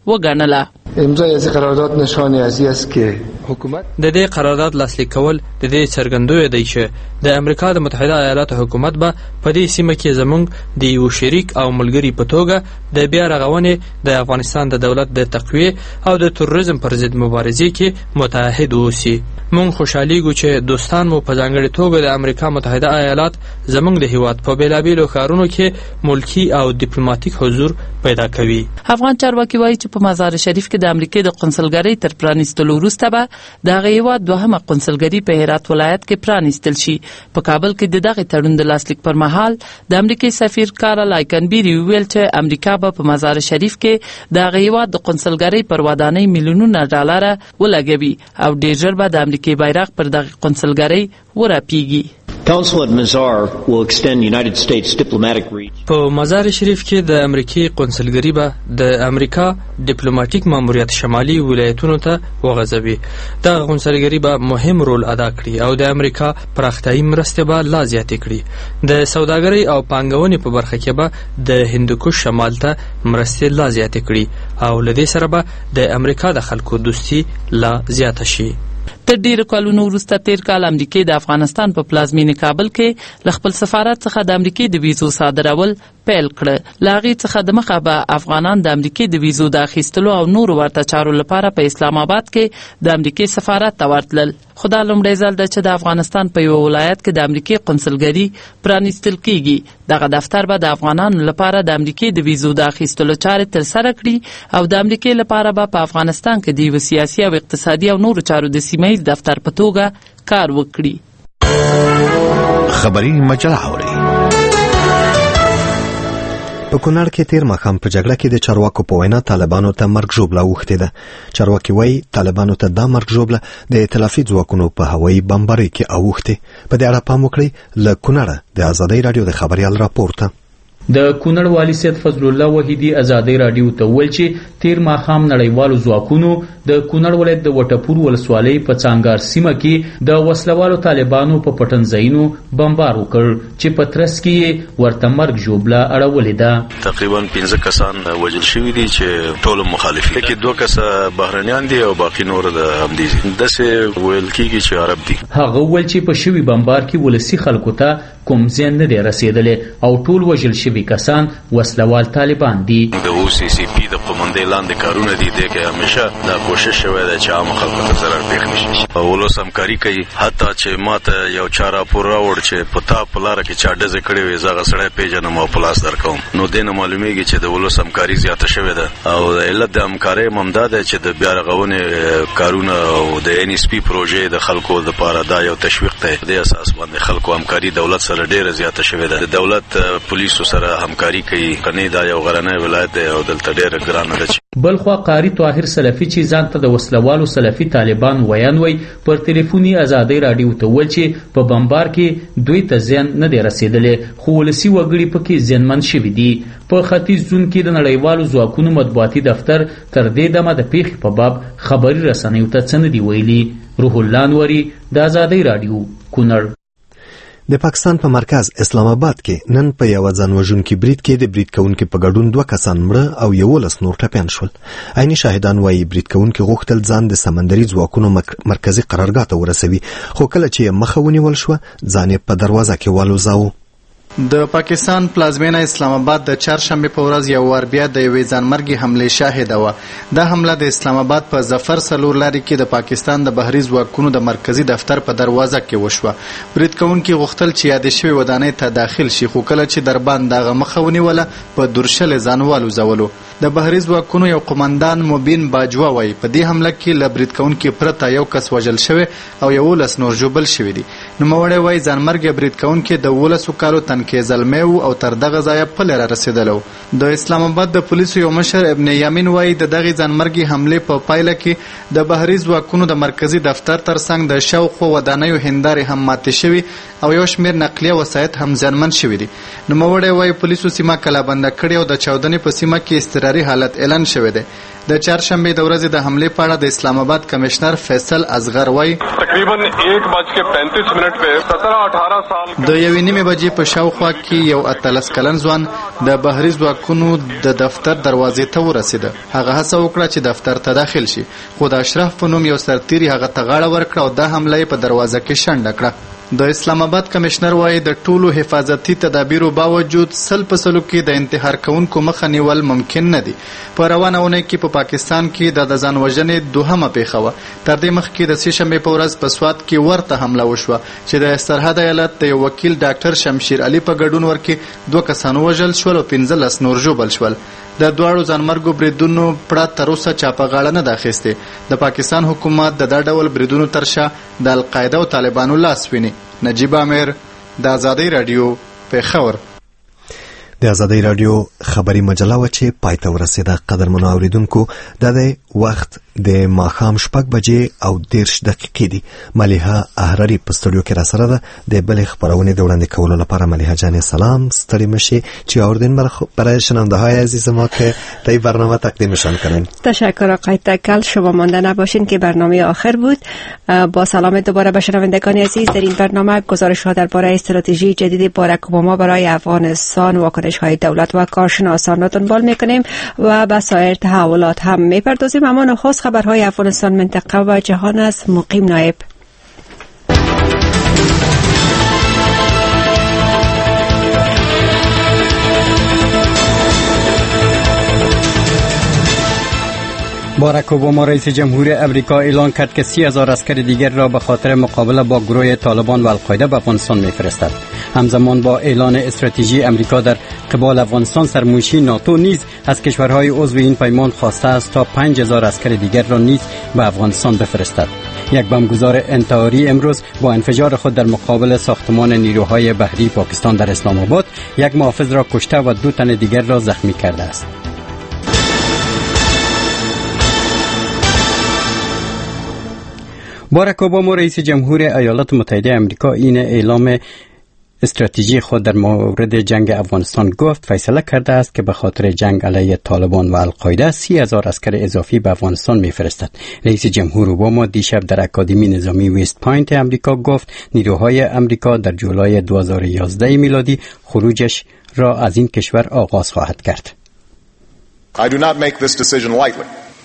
وګڼله. امضای از قرارداد نشانه ازی است که حکومت د دې قرارداد لاسلیک کول د دې څرګندوی دی چې د امریکا د متحده ایالاتو حکومت به په دې سیمه کې زموږ د یو شریک او ملګری په توګه د بیا رغونې د افغانستان د دولت د تقویه او د تروریزم پر ضد مبارزې کې متحد اوسي. مونږ خوشحالیږو چې دوستان مو په ځانګړې توګه د امریکا متحده ایالات زموږ د هیواد په بیلابیلو ښارونو کې ملکی او ډیپلوماټیک حضور پیدا کوي. افغان چارواکي وایي چې په مزار شریف کې د امریکا د قونسلګرۍ تر پرانیستلو وروسته به دغه هیواد دوهمه قونسلګري په هرات ولایت کې پرانیستل شي. په کابل کې د دغه تړون د لاسلیک پر مهال د امریکا سفیر کارل آیکنبری ویل چې امریکا به په مزار شریف کې دغه هیواد د قونسلګرۍ پر ودانۍ میلیونونه ډالر ولګوي او ډیر ژر به د امریکا بیرغ پر دغه قونسلګرۍ ورپیږي. Council at Mazar will extend United States diplomatic reach. په مزار شریف کې د امریکای قونسلګری به د امریکا ډیپلوماټیک ماموریت شمالي ولایتونو ته وغځوي. دا قونسلګری به مهم رول ادا کړي او د امریکا پراختیايي مرستې به لا زیاتې کړي. د سوداګرۍ او پانګونې په برخه کې به د هندوکش شمال ته مرستې لا زیاتې کړي او لدې سره به د امریکا د خلکو دوستي لا زیاته شي. تر ډیرو کلونو وروسته تیر کال امریکا د افغانستان په پلازمینه کابل کې ل خپل سفارت څخه د امریکا د ویزو صادرول پیل کړ. لاغي څخه د مخه به افغانان د امریکا د ویزو د اخیستلو او نور ورته چارو لپاره په اسلام آباد کې د امریکا سفارت ته ورتلل. خدای لومړی ځل د چې د افغانستان په یو ولایت کې د امریکا قونسلګری پرانیستل کیږي. دغه دفتر به د افغانانو لپاره د امریکا د ویزو د اخیستلو چارې تر سره کړي او د امریکا لپاره به په افغانستان کې د سیاسي او اقتصادي او نور چارو د سیمه ییز دفتر په توګه کار وکړي. خبري مجله اوري. په کونړ کې تیر ماښام په جګړه کې د چارواکو په وینا طالبانو ته مرګ ژوبله اوښتې ده. چارواکي وایي طالبانو ته دا مرګ ژوبله د ائتلافي ځواکونو په هوایي بمبارۍ کې اوښتې. په دې اړه پام وکړئ. له کونړه د ازادۍ راډیو د خبريال راپور ته. د کونړ والی سید فضل الله وحیدی ازادۍ راډیو ته ویل چې تیر ماښام نړیوالو ځواکونو د کونړ ولایت د وټپور ولسوالۍ په څانګار سیمه کې د وسلوالو طالبانو په پټنځایونو بمبار وکړ چې په ترڅ کې ورته مرګ ژوبله اړولې ده. تقریبا پنځه کسان وژل شوي دي چې ټول مخالفین کې دوه کسه بهرنیان دي او باقي نور د همدې داسې ویل کېږي چې عرب دي. هغه ویل چې په شوي بمبار کې ولسي خلکو ته کوم زیان نه دی رسیدلی او ټول وژل شوي کسان وسلوال طالبان دي. د او سی سی پی د قومندې لاندې کارونه دي د کې همیشه دا کوشش شوی دی چې عام خلکو ته ضرر پېښ نشي او ولوس همکاري کوي. حتی چې ماته یو چا راپور راوړ چې په تا په لاره کې چا ډزې کړې وې زه هغه سړی پیژنم او په لاس درکوم. نو دې نه معلومیږي چې د ولوس همکاري زیاته شوې ده او د علت د همکارۍ هم همدا دی چې د بیا رغونې کارونه او د ان اس پي پروژې د خلکو دپاره دا یو تشویق دی. په دې اساس باندې خلکو همکاري دولت سره ډېره زیاته شوې ده. د دولت پولیسو سره همکاري کوي. کني دا یو غرنی ولایت دی او دلته ډېره ګرانه ده. بلخوا قاری طاهر سلفي چې ځان ته د وسلوالو سلفي طالبان ویان وی پر ټلیفوني ازادۍ راډیو ته ویل چې په بمبار کې دوی ته زیان نه دی رسیدلی خو ولسي وګړي پکې زیانمن شوي دي. په ختیځ زون کې د نړیوالو ځواکونو مطبوعاتي دفتر تر دې دمه د پیښې په باب خبري رسنیو ته څه نه دي ویلي. روح الله نوري د ازادۍ راډیو کونړ. د پاکستان په مرکز اسلام آباد کې نن په یو ځان وژونکي برید کې د برید کوونکو په ګډون دوه کسان مړه او یولس نور ټپیان شول. عیني شاهدان وایي برید کوونکي غوښتل ځان د سمندري ځواکونو مرکزي قرارګاه ته ورسوي خو کله چې مخه ونیول شوه ځان یې په دروازه کې والوزاوه. د پاکستان پلازمینه اسلام آباد د چهارشنبه په ورځ یو وار بیا د یوې ځانمرګي حمله شاهده وه. دا حمله د اسلام آباد په ظفر سلور لارې کې د پاکستان د بحري ځواکونو د مرکزي دفتر په دروازه کې وشوه. برید کوونکي غوښتل چې یادې شوې ودانۍ ته داخل شي خو کله چې درباند دغه مخه ونیوله په دورشل ځان والوزولو. د بحري ځواکونو یو قومندان مبین باجوه وایي په دې حمله کې له برید کوونکي پرته یو کس وژل شوی او یولس نور ژوبل شوي دي. نوموړی وایي ځانمرګي برید کوونکي د ولسو کالو تنکي زلمی و او تر دغه ځایه پلی را رسېدلی و. د اسلام آباد د پولیسو یو مشر ابن یامین وایي د دغې ځانمرګي حملې په پایله کې د بحري ځواکونو د مرکزي دفتر ترڅنګ د شاوخوا ودانیو هندارې هم ماتې شوي او یو شمېر نقلیه وسایط هم زیانمن شوي دي. نوموړی وایي پولیسو سیمه کلابنده کړې او د چاودنې په سیمه کې اضطراري حالت اعلان شوی دی. د چهارشنبه د ورځې د حمله په اړه د اسلام آباد کمشنر فیصل اصغر وایي تقریبا ایک بج کے پینتیس منٹ پہ سترہ اٹھارہ سال د یوې نیمې بجې په شاوخوا کې یو اتلس کلن ځوان د بهري ځواکونو د دفتر دروازې ته ورسېده. هغه هڅه وکړه چې دفتر ته داخل شي، خو د اشرف په نوم یو سرتیري هغه ته غاړه ورکړه او دا حمله په دروازه کې شنډه کړه. د اسلام آباد کمشنر وایي د ټولو حفاظتي تدابیرو باوجود سل په سلو کې د انتحار کوونکو مخه نیول ممکن نه دي. په روانه اونۍ کې په پاکستان کې د ځان وژنې دوهمه پیښه وه. تر دې مخکې د سې شنبې په ورځ په سوات کې ورته حمله وشوه چې د سرحد ایالت د یو وکیل ډاکټر شمشیر علي په ګډون ورکې دوه کسان وژل شول او پنځلس نور ژوبل شول. د دواړو ځانمرګو بریدونو پړه تر اوسه چا په غاړه نه ده اخیستې. د پاکستان حکومت د دا ډول بریدونو تر شا د القاعده او طالبانو لاس ویني. نجیب امیر د آزادۍ رادیو پېښور. د آزادۍ رادیو خبري مجله و چې پای ته ورسېده. قدرمنو اوریدونکو دا د وخت د ماښام شپږ بجې او دېرش دقیقې دي. ملیحه احراري په استودیو کې راسره ده. د بلې خبرونې د وړاندې کولو لپاره ملیحه جان سلام. ستړی مشی چې آوردین برای شنونده های عزیز ما که تا این برنامه تقدیمشان کنیم. تشکر آقای تکل. شما مانده نباشین که برنامه آخر بود. با سلام دوباره به شنوندگان عزیز. در این برنامه گزارش ها درباره استراتژی جدید باراک اوباما برای افغانستان، واکنش های دولت و کارشناسان را دنبال میکنیم و به سایر تحولات هم میپردازیم. اما نخست خبرهای افغانستان، منطقه و جهان است. مقیم نایب. باراک اوباما رئیس جمهور امریکا اعلان کرد که سی هزار عسکر دیگر را به خاطر مقابله با گروه طالبان و القاعده به افغانستان میفرستد. همزمان با اعلان استراتژی امریکا در قبال افغانستان، سرمنشی ناتو نیز از کشورهای عضو این پیمان خواسته است تا پنج هزار عسکر دیگر را نیز به افغانستان بفرستد. یک بمبگذار انتحاری امروز با انفجار خود در مقابل ساختمان نیروهای بحری پاکستان در اسلام آباد یک محافظ را کشته و دو تن دیگر را زخمی کرده است. باراک اوباما رئیس جمهور ایالات متحده آمریکا این اعلام استراتژی خود در مورد جنگ افغانستان گفت فیصله کرده است که به خاطر جنگ علیه طالبان و القاعده سی هزار عسکر اضافی به افغانستان میفرستد. رئیس جمهور اوباما دیشب در اکادمی نظامی ویست پوینت آمریکا گفت نیروهای آمریکا در جولای دو هزار و یازده میلادی خروجش را از این کشور آغاز خواهد کرد. I do not make this decision lightly.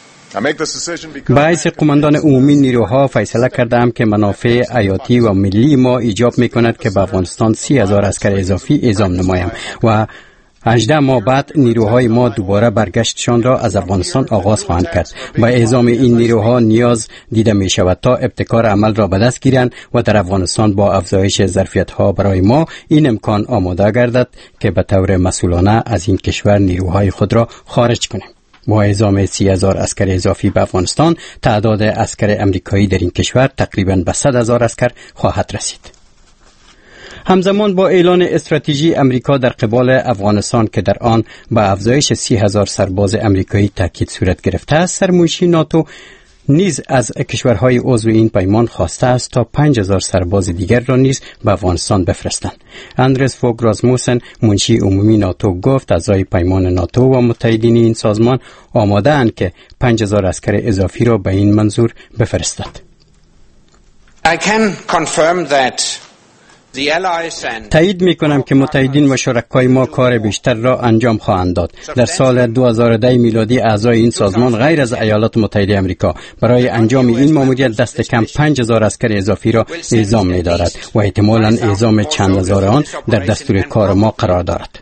باعث قماندان عمومی نیروها فیصله کردم که منافع حیاتی و ملی ما ایجاب میکند که به افغانستان سی هزار عسکر اضافی اعزام نمایم و هجده ماه بعد نیروهای ما دوباره برگشتشان را از افغانستان آغاز خواهند کرد. با اعزام این نیروها نیاز دیده می شود تا ابتکار عمل را به دست گیرند و در افغانستان با افزایش ظرفیت ها برای ما این امکان آماده گردد که به طور مسئولانه از این کشور نیروهای خود را خارج کنیم. با اعزام سی هزار عسکر اضافی به افغانستان، تعداد عسکر امریکایی در این کشور تقریباً به صد هزار عسکر خواهد رسید. همزمان با اعلان استراتژی امریکا در قبال افغانستان که در آن به افزایش سی هزار سرباز امریکایی تاکید صورت گرفته است، سرمنشی ناتو نیز از کشورهای عضو این پیمان خواسته است تا پنج هزار سرباز دیگر را نیز به افغانستان بفرستند. اندرس فوگ راسموسن، منشی عمومی ناتو، گفت اعضای پیمان ناتو و متحدین این سازمان آماده اند که پنج هزار عسکر اضافی را به این منظور بفرستند. I can confirm that تایید می کنم که متحدین و شرکای ما کار بیشتر را انجام خواهند داد. در سال دو هزار و ده میلادی اعضای این سازمان غیر از ایالات متحده آمریکا برای انجام این ماموریت دست کم پنج هزار عسکر اضافی را اعزام می دارد و احتمالاً اعزام چند هزار آن در دستور کار ما قرار دارد.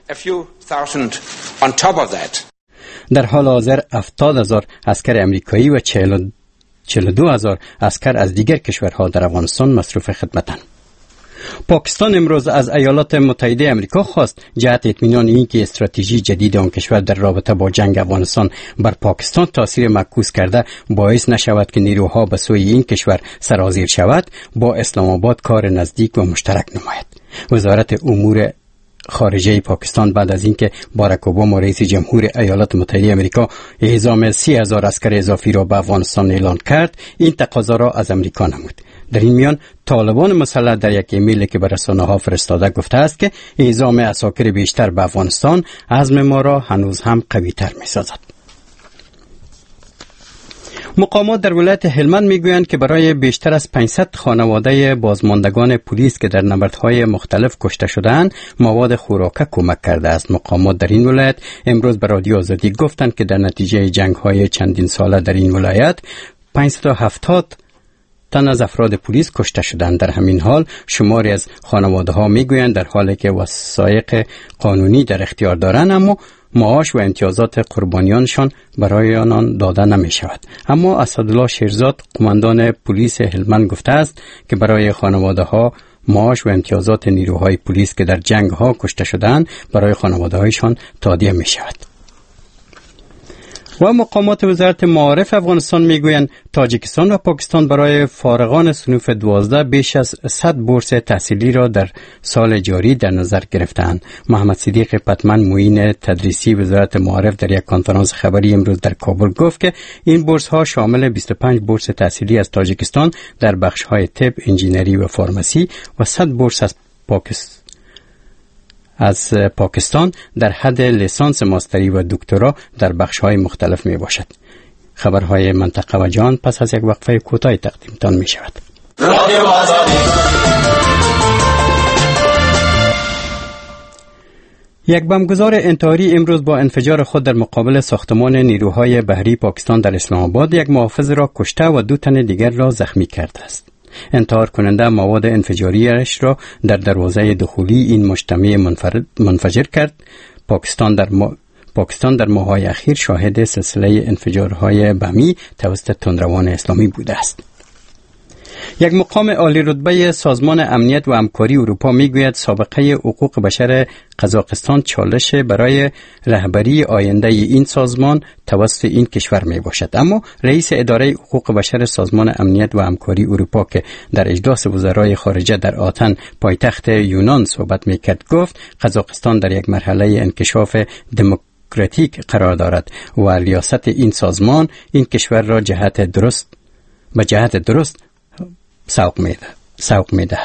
در حال حاضر هفتاد هزار عسکر امریکایی و چهل و دو هزار عسکر از دیگر کشورها در افغانستان مصروف خدمتند. پاکستان امروز از ایالات متحده آمریکا خواست جهت اطمینان اینکه استراتژی جدید آن کشور در رابطه با جنگ افغانستان بر پاکستان تاثیر معکوس کرده باعث نشود که نیروها به سوی این کشور سرازیر شود، با اسلام آباد کار نزدیک و مشترک نماید. وزارت امور خارجه پاکستان بعد از اینکه باراک اوباما رئیس جمهور ایالات متحده آمریکا اعزام سی هزار عسکر اضافی را به افغانستان اعلان کرد، این تقاضا را از آمریکا نمود. در این میان طالبان مسلح در یک ایمیلی که به رسانه‌ها فرستاده گفته است که اعزام عساکر بیشتر به افغانستان عزم ما را هنوز هم قوی‌تر می‌سازد. مقامات در ولایت هلمند میگویند که برای بیشتر از پانصد خانواده بازماندگان پلیس که در نبردهای مختلف کشته شدند مواد خوراکه کمک کرده است. مقامات در این ولایت امروز به رادیو آزادی گفتند که در نتیجه جنگ‌های چندین ساله در این ولایت پانصد و هفتاد تن از افراد پلیس کشته شدند. در همین حال شماری از خانواده ها میگویند در حالی که وثایق قانونی در اختیار دارند اما معاش و امتیازات قربانیانشان برای آنان داده نمی شود. اما اسدالله شیرزاد قماندان پلیس هلمند گفته است که برای خانواده ها معاش و امتیازات نیروهای پلیس که در جنگ ها کشته شدند برای خانواده هایشان تادیه می شود. و مقامات وزارت معارف افغانستان میگویند تاجیکستان و پاکستان برای فارغان صنوف دوازده بیش از صد بورس تحصیلی را در سال جاری در نظر گرفتند. محمد صدیق پتمن معین تدریسی وزارت معارف در یک کنفرانس خبری امروز در کابل گفت که این بورس ها شامل بیست و پنج بورس تحصیلی از تاجیکستان در بخش های طب، انجینری و فارمسی و صد بورس از پاکستان از پاکستان در حد لیسانس ماستری و دکترا در بخش‌های مختلف می باشد. خبرهای منطقه و جهان پس از یک وقفه کوتاه تقدیمتان می شود. یک بمبگذار انتحاری امروز با انفجار خود در مقابل ساختمان نیروهای بحری پاکستان در اسلام آباد یک محافظ را کشته و دو تن دیگر را زخمی کرده است. انتحار کننده مواد انفجاریش را در دروازه دخولی این مجتمع منفجر کرد. پاکستان در ما... پاکستان در ماه‌های اخیر شاهد سلسله انفجارهای بمی توسط تندروان اسلامی بوده است. یک مقام عالی رتبه سازمان امنیت و همکاری اروپا میگوید سابقه حقوق بشر قزاقستان چالش برای رهبری آینده این سازمان توسط این کشور می باشد. اما رئیس اداره حقوق بشر سازمان امنیت و همکاری اروپا که در اجلاس وزرای خارجه در آتن پایتخت یونان صحبت میکرد گفت قزاقستان در یک مرحله انکشاف دموکراتیک قرار دارد و ریاست این سازمان این کشور را جهت درست به جهت درست سوق میده سوق میدهد.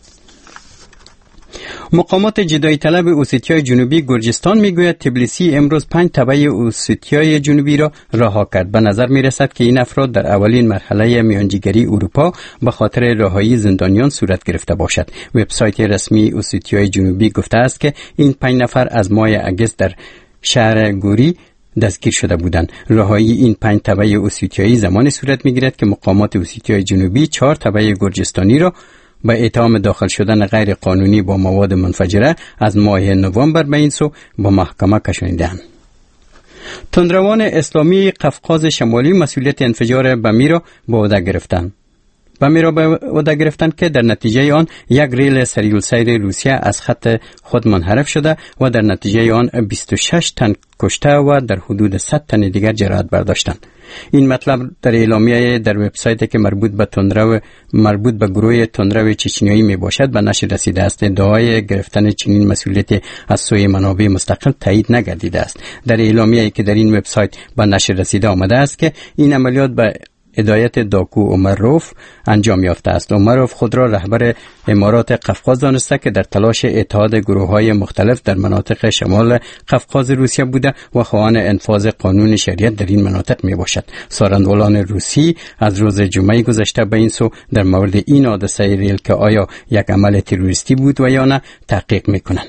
مقامات جدایی طلب اوسیتیای جنوبی گرجستان میگوید تبلیسی امروز پنج تبع اوسیتیای جنوبی را رها کرد. به نظر میرسد که این افراد در اولین مرحله میانجیگری اروپا به خاطر رهایی زندانیان صورت گرفته باشد. وبسایت رسمی اوسیتیای جنوبی گفته است که این پنج نفر از ماه اگست در شهر گوری دستگیر شده بودند. رهایی این پنج تبع اوسیتیایی زمانی صورت میگیرد که مقامات اوسیتیای جنوبی چهار تبع گرجستانی را به اتهام داخل شدن غیر قانونی با مواد منفجره از ماه نوامبر به این سو با محکمه کشانیدند. تندروان اسلامی قفقاز شمالی مسئولیت انفجار بمی را به عهده گرفتند. بمی را به عهده گرفتند که در نتیجه آن یک ریل سریع‌السیر روسیه از خط خود منحرف شده و در نتیجه آن بیست و شش تن کشته و در حدود صد تن دیگر جراحت برداشتند. این مطلب در اعلامیه در وبسایتی که مربوط به تندرو مربوط به گروه تندرو چچنیایی می باشد به نشر رسیده است. ادعای گرفتن چنین مسئولیت از سوی منابع مستقل تایید نگردیده است. در اعلامیه‌ای که در این وبسایت به نشر رسیده آمده است که این عملیات به هدایت داکو عمروف انجام یافته است. عمروف خود را رهبر امارات قفقاز دانسته که در تلاش اتحاد گروه‌های مختلف در مناطق شمال قفقاز روسیه بوده و خواهان انفاذ قانون شریعت در این مناطق می باشد. سارندولان روسی از روز جمعه گذشته به این سو در مورد این حادثه ریل که آیا یک عمل تروریستی بود و یا نه تحقیق می کنند.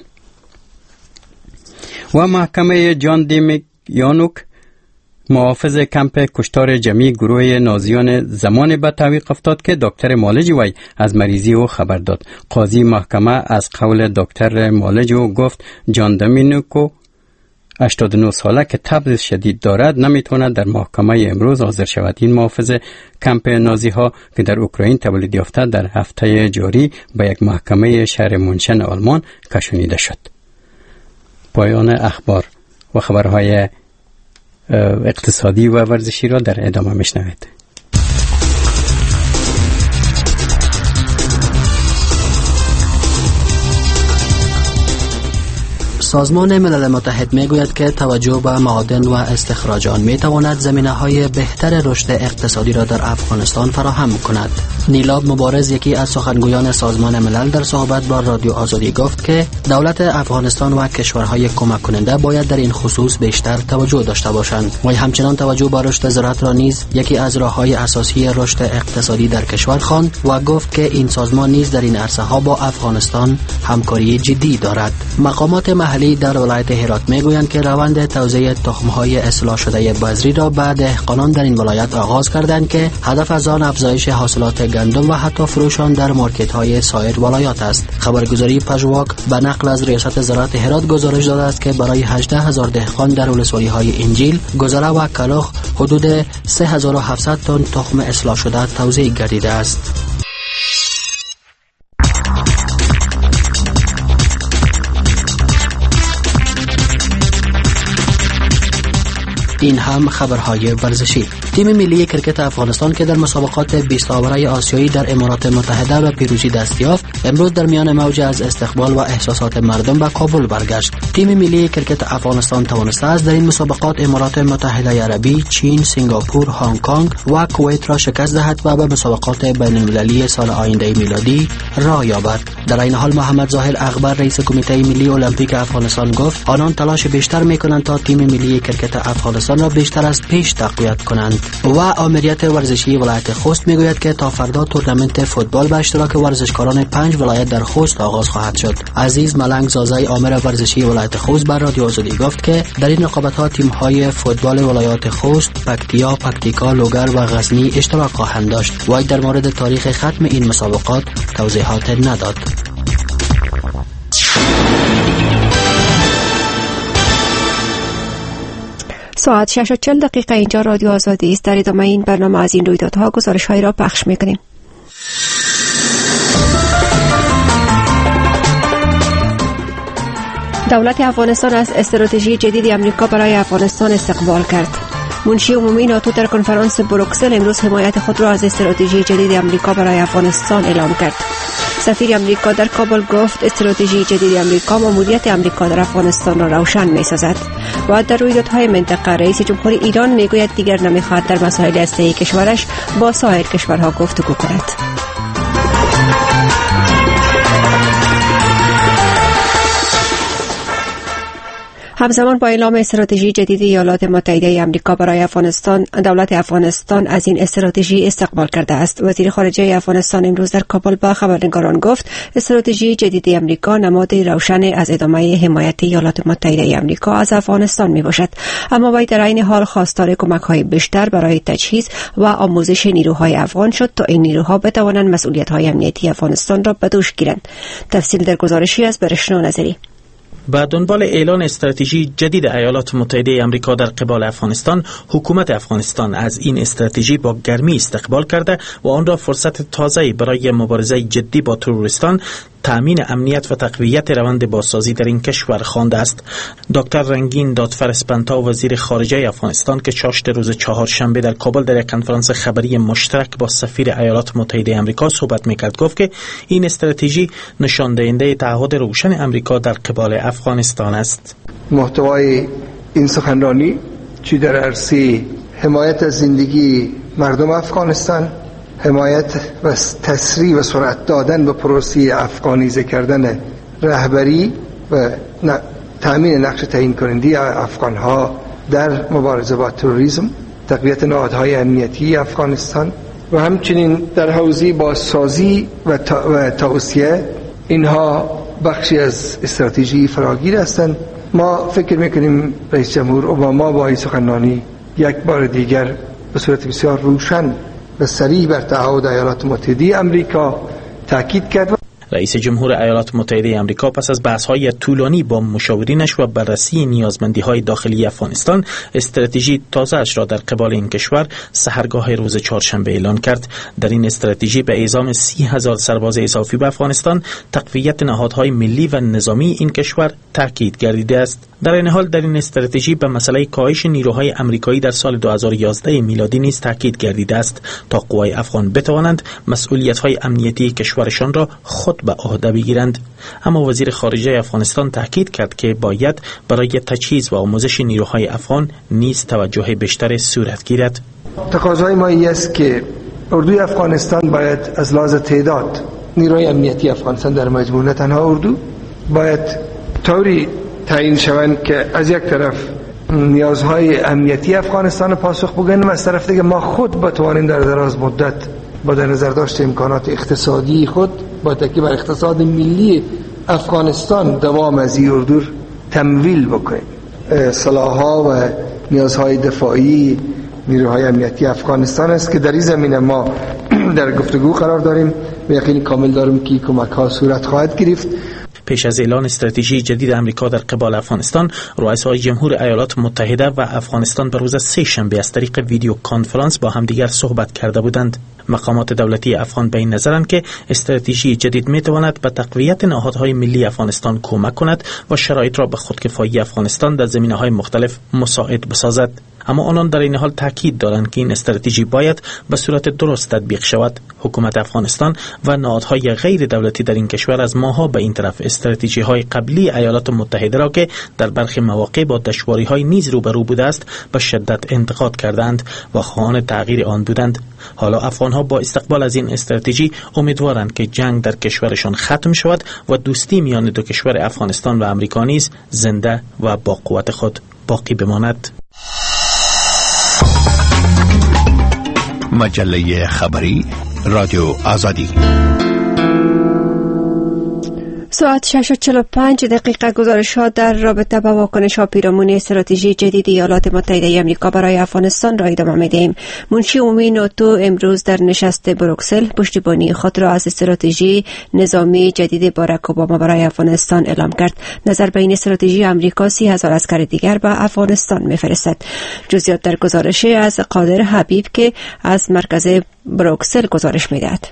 و محکمه جان دیمیانوک محافظ کمپ کشتار جمعی گروه نازیان زمان بعد تعویق افتاد که دکتر مالج وی از مریضی او خبر داد. قاضی محکمه از قول دکتر مالج او گفت جان دیمیانوک هشتاد و نه ساله که تب شدید دارد نمیتواند در محکمه امروز حاضر شود. این محافظ کمپ نازی ها که در اوکراین تولید یافته در هفته جاری به یک محکمه شهر مونشن آلمان کشانیده شد. پایان اخبار و خبرهای اقتصادی و ورزشی را در ادامه میشنوید. سازمان ملل متحد میگوید که توجه به معادن و استخراج آن میتواند زمینه‌های بهتر رشد اقتصادی را در افغانستان فراهم کند. نیلاب مبارز، یکی از سخنگویان سازمان ملل، در صحبت با رادیو آزادی گفت که دولت افغانستان و کشورهای کمک کننده باید در این خصوص بیشتر توجه داشته باشند. و همچنان توجه به رشد زراعت را نیز یکی از راه‌های اساسی رشد اقتصادی در کشور خواند و گفت که این سازمان نیز در این عرصه‌ها با افغانستان همکاری جدی دارد. مقامات محلی در ولایت هرات میگویند که روند توزیع تخم‌های اصلاح شده بذری را به دهقانان در این ولایت آغاز کردند که هدف از آن افزایش حاصلات گندم و حتی فروش آن در مارکت‌های سایر ولایات است. خبرگزاری پژواک به نقل از ریاست زراعت هرات گزارش داده است که برای هجده هزار دهقان در ولسوالی‌های انجیل، گذره و کلاخ حدود سه هزار و هفتصد تن تخم اصلاح شده توزیع گردیده است. این هم خبرهای ورزشی. تیم ملی کرکت افغانستان که در مسابقات بیست آوره آسیایی در امارات متحده به پیروزی دست یافت، امروز در میان موج از استقبال و احساسات مردم به کابل برگشت. تیم ملی کرکت افغانستان توانسته است در این مسابقات امارات متحده عربی، چین، سنگاپور، هنگ کنگ و کویت را شکست دهد و به مسابقات بین المللی سال آینده میلادی راه یابد. در این حال محمد ظاهر اغبر، رئیس کمیته ملی المپیک افغانستان، گفت آنان تلاش بیشتر میکنند تا تیم ملی کرکت افغانستان را بیشتر از پیش تقویت کنند. و آمریت ورزشی ولایت خوست میگوید که تا فردا تورنمنت فوتبال به اشتراک ورزشکاران پنج ولایت در خوست آغاز خواهد شد. عزیز ملنگ زازای آمر ورزشی ولایت خوست بر رادیو آزادی گفت که در این رقابت‌ها تیم‌های فوتبال ولایات خوست، پکتیا، پکتیکا، لوگر و غزنی اشتراک خواهند داشت. وی در مورد تاریخ ختم این مسابقات توضیحات نداد. ساعت شش و چهل دقیقه اینجا رادیو آزادی است. در ادامه این برنامه از این رویدادها گزارش‌هایی را پخش می‌کنیم. دولت افغانستان از استراتژی جدید آمریکا برای افغانستان استقبال کرد. منشی عمومی ناتو در کنفرانس بروکسل امروز حمایت خود را از استراتژی جدید آمریکا برای افغانستان اعلام کرد. سفیر آمریکا در کابل گفت استراتژی جدید آمریکا ماموریت آمریکا در افغانستان را روشن می‌سازد. و در رویدادهای منطقه رئیس جمهور ایران میگوید دیگر نمی‌خواهد در مسائل هسته‌ای کشورش با سایر کشورها گفتگو کند. همزمان با اعلام استراتژی جدید ایالات متحده آمریکا برای افغانستان، دولت افغانستان از این استراتژی استقبال کرده است. وزیر خارجه افغانستان امروز در کابل با خبرنگاران گفت استراتژی جدید آمریکا نماد روشن از ادامه حمایت ایالات متحده آمریکا از افغانستان میباشد، اما وی در عین حال خواستار کمک‌های بیشتر برای تجهیز و آموزش نیروهای افغان شد تا این نیروها بتوانند مسئولیت‌های امنیتی افغانستان را به دوش گیرند. تفصیل در گزارشی از برشنا نظری. با دنبال اعلان استراتژی جدید ایالات متحده آمریکا در قبال افغانستان، حکومت افغانستان از این استراتژی با گرمی استقبال کرده و آن را فرصت تازه‌ای برای مبارزه جدی با تروریستان، تامین امنیت و تقویت روند بازسازی در این کشور خوانده است. دکتر رنگین دادفر اسپانتا، وزیر خارجه افغانستان که چاشت روز چهارشنبه در کابل در یک کنفرانس خبری مشترک با سفیر ایالات متحده آمریکا صحبت میکرد، گفت که این استراتژی نشان دهنده تعهد روشن آمریکا در قبال افغانستان است. محتوای این سخنرانی چی در عرصه حمایت از زندگی مردم افغانستان، حمایت و تسریع و سرعت دادن به پروسه افغانیزه کردن رهبری و تأمین نقش تعیین کننده افغانها در مبارزه با تروریسم، تقویت نهادهای امنیتی افغانستان و همچنین در حوزه بازسازی و توسعه، اینها بخشی از استراتژی فراگیر هستند. ما فکر میکنیم رئیس جمهور اوباما با این سخنرانی یک بار دیگر به صورت بسیار روشن و صریح بر تعهد ایالات متحده آمریکا تاکید کرد. رئیس جمهور ایالات متحده آمریکا پس از بحث‌های طولانی با مشاورینش و بررسی نیازمندی‌های داخلی افغانستان، استراتژی تازه‌اش را در قبال این کشور سحرگاه روز چهارشنبه اعلان کرد. در این استراتژی به اعزام سی هزار سرباز اضافی به افغانستان، تقویت نهادهای ملی و نظامی این کشور تاکید گردیده است. در این حال در این استراتژی به مسئله کاهش نیروهای آمریکایی در سال دو هزار و یازده میلادی نیز تاکید گردیده است تا قوای افغان بتوانند مسئولیت‌های امنیتی کشورشان را خود خود به عهده بگیرند. اما وزیر خارجه افغانستان تاکید کرد که باید برای تجهیز و آموزش نیروهای افغان نیز توجه بیشتر صورت گیرد. تقاضای ما این است که اردوی افغانستان باید از لحاظ تعداد نیروی امنیتی افغانستان در مجموع، نه تنها اردو، باید طوری تعیین شوند که از یک طرف نیازهای امنیتی افغانستان پاسخ بگن و از طرف دیگه ما خود بتوانیم در دراز مدت با در نظر داشت امکانات اقتصادی خود با تکیه بر اقتصاد ملی افغانستان دوام از این اردو تمویل بکنیم. سلاح‌ها و نیازهای دفاعی نیروهای امنیتی افغانستان است که در این زمینه ما در گفتگو قرار داریم و یقین کامل داریم که کمک‌ها صورت خواهد گرفت. پیش از اعلان استراتژی جدید امریکا در قبال افغانستان، رؤسای جمهور ایالات متحده و افغانستان به روز سه شنبه از طریق ویدیو کانفرانس با همدیگر صحبت کرده بودند. مقامات دولتی افغان به این نظرند که استراتژی جدید میتواند به تقویت نهادهای ملی افغانستان کمک کند و شرایط را به خودکفایی افغانستان در زمینه‌های مختلف مساعد بسازد. اما آنان در این حال تاکید دارند که این استراتژی باید به صورت درست تطبیق شود. حکومت افغانستان و نهادهای غیر دولتی در این کشور از ماه‌ها به این طرف استراتژی‌های قبلی ایالات متحده را که در برخی مواقع با دشواری‌های نیز روبرو بوده است به شدت انتقاد کردند و خواهان تغییر آن بودند. حالا افغان‌ها با استقبال از این استراتژی امیدوارند که جنگ در کشورشان ختم شود و دوستی میان دو کشور افغانستان و آمریکا نیز زنده و با قوت خود باقی بماند. مجله خبری رادیو آزادی. ساعت شش و چهل و پنج دقیقه گزارش ها در رابطه با واکنش ها پیرامون استراتژی جدید ایالات متحده آمریکا برای افغانستان را ادامه می‌دهیم. منشی عمومی ناتو امروز در نشست بروکسل پشتیبانی خود را از استراتژی نظامی جدید باراک اوباما برای افغانستان اعلام کرد. نظر به این استراتژی آمریکا سی هزار عسکر دیگر به افغانستان می‌فرستد. جزئیات در گزارش از قادر حبیب که از مرکز بروکسل گزارش می‌دهد.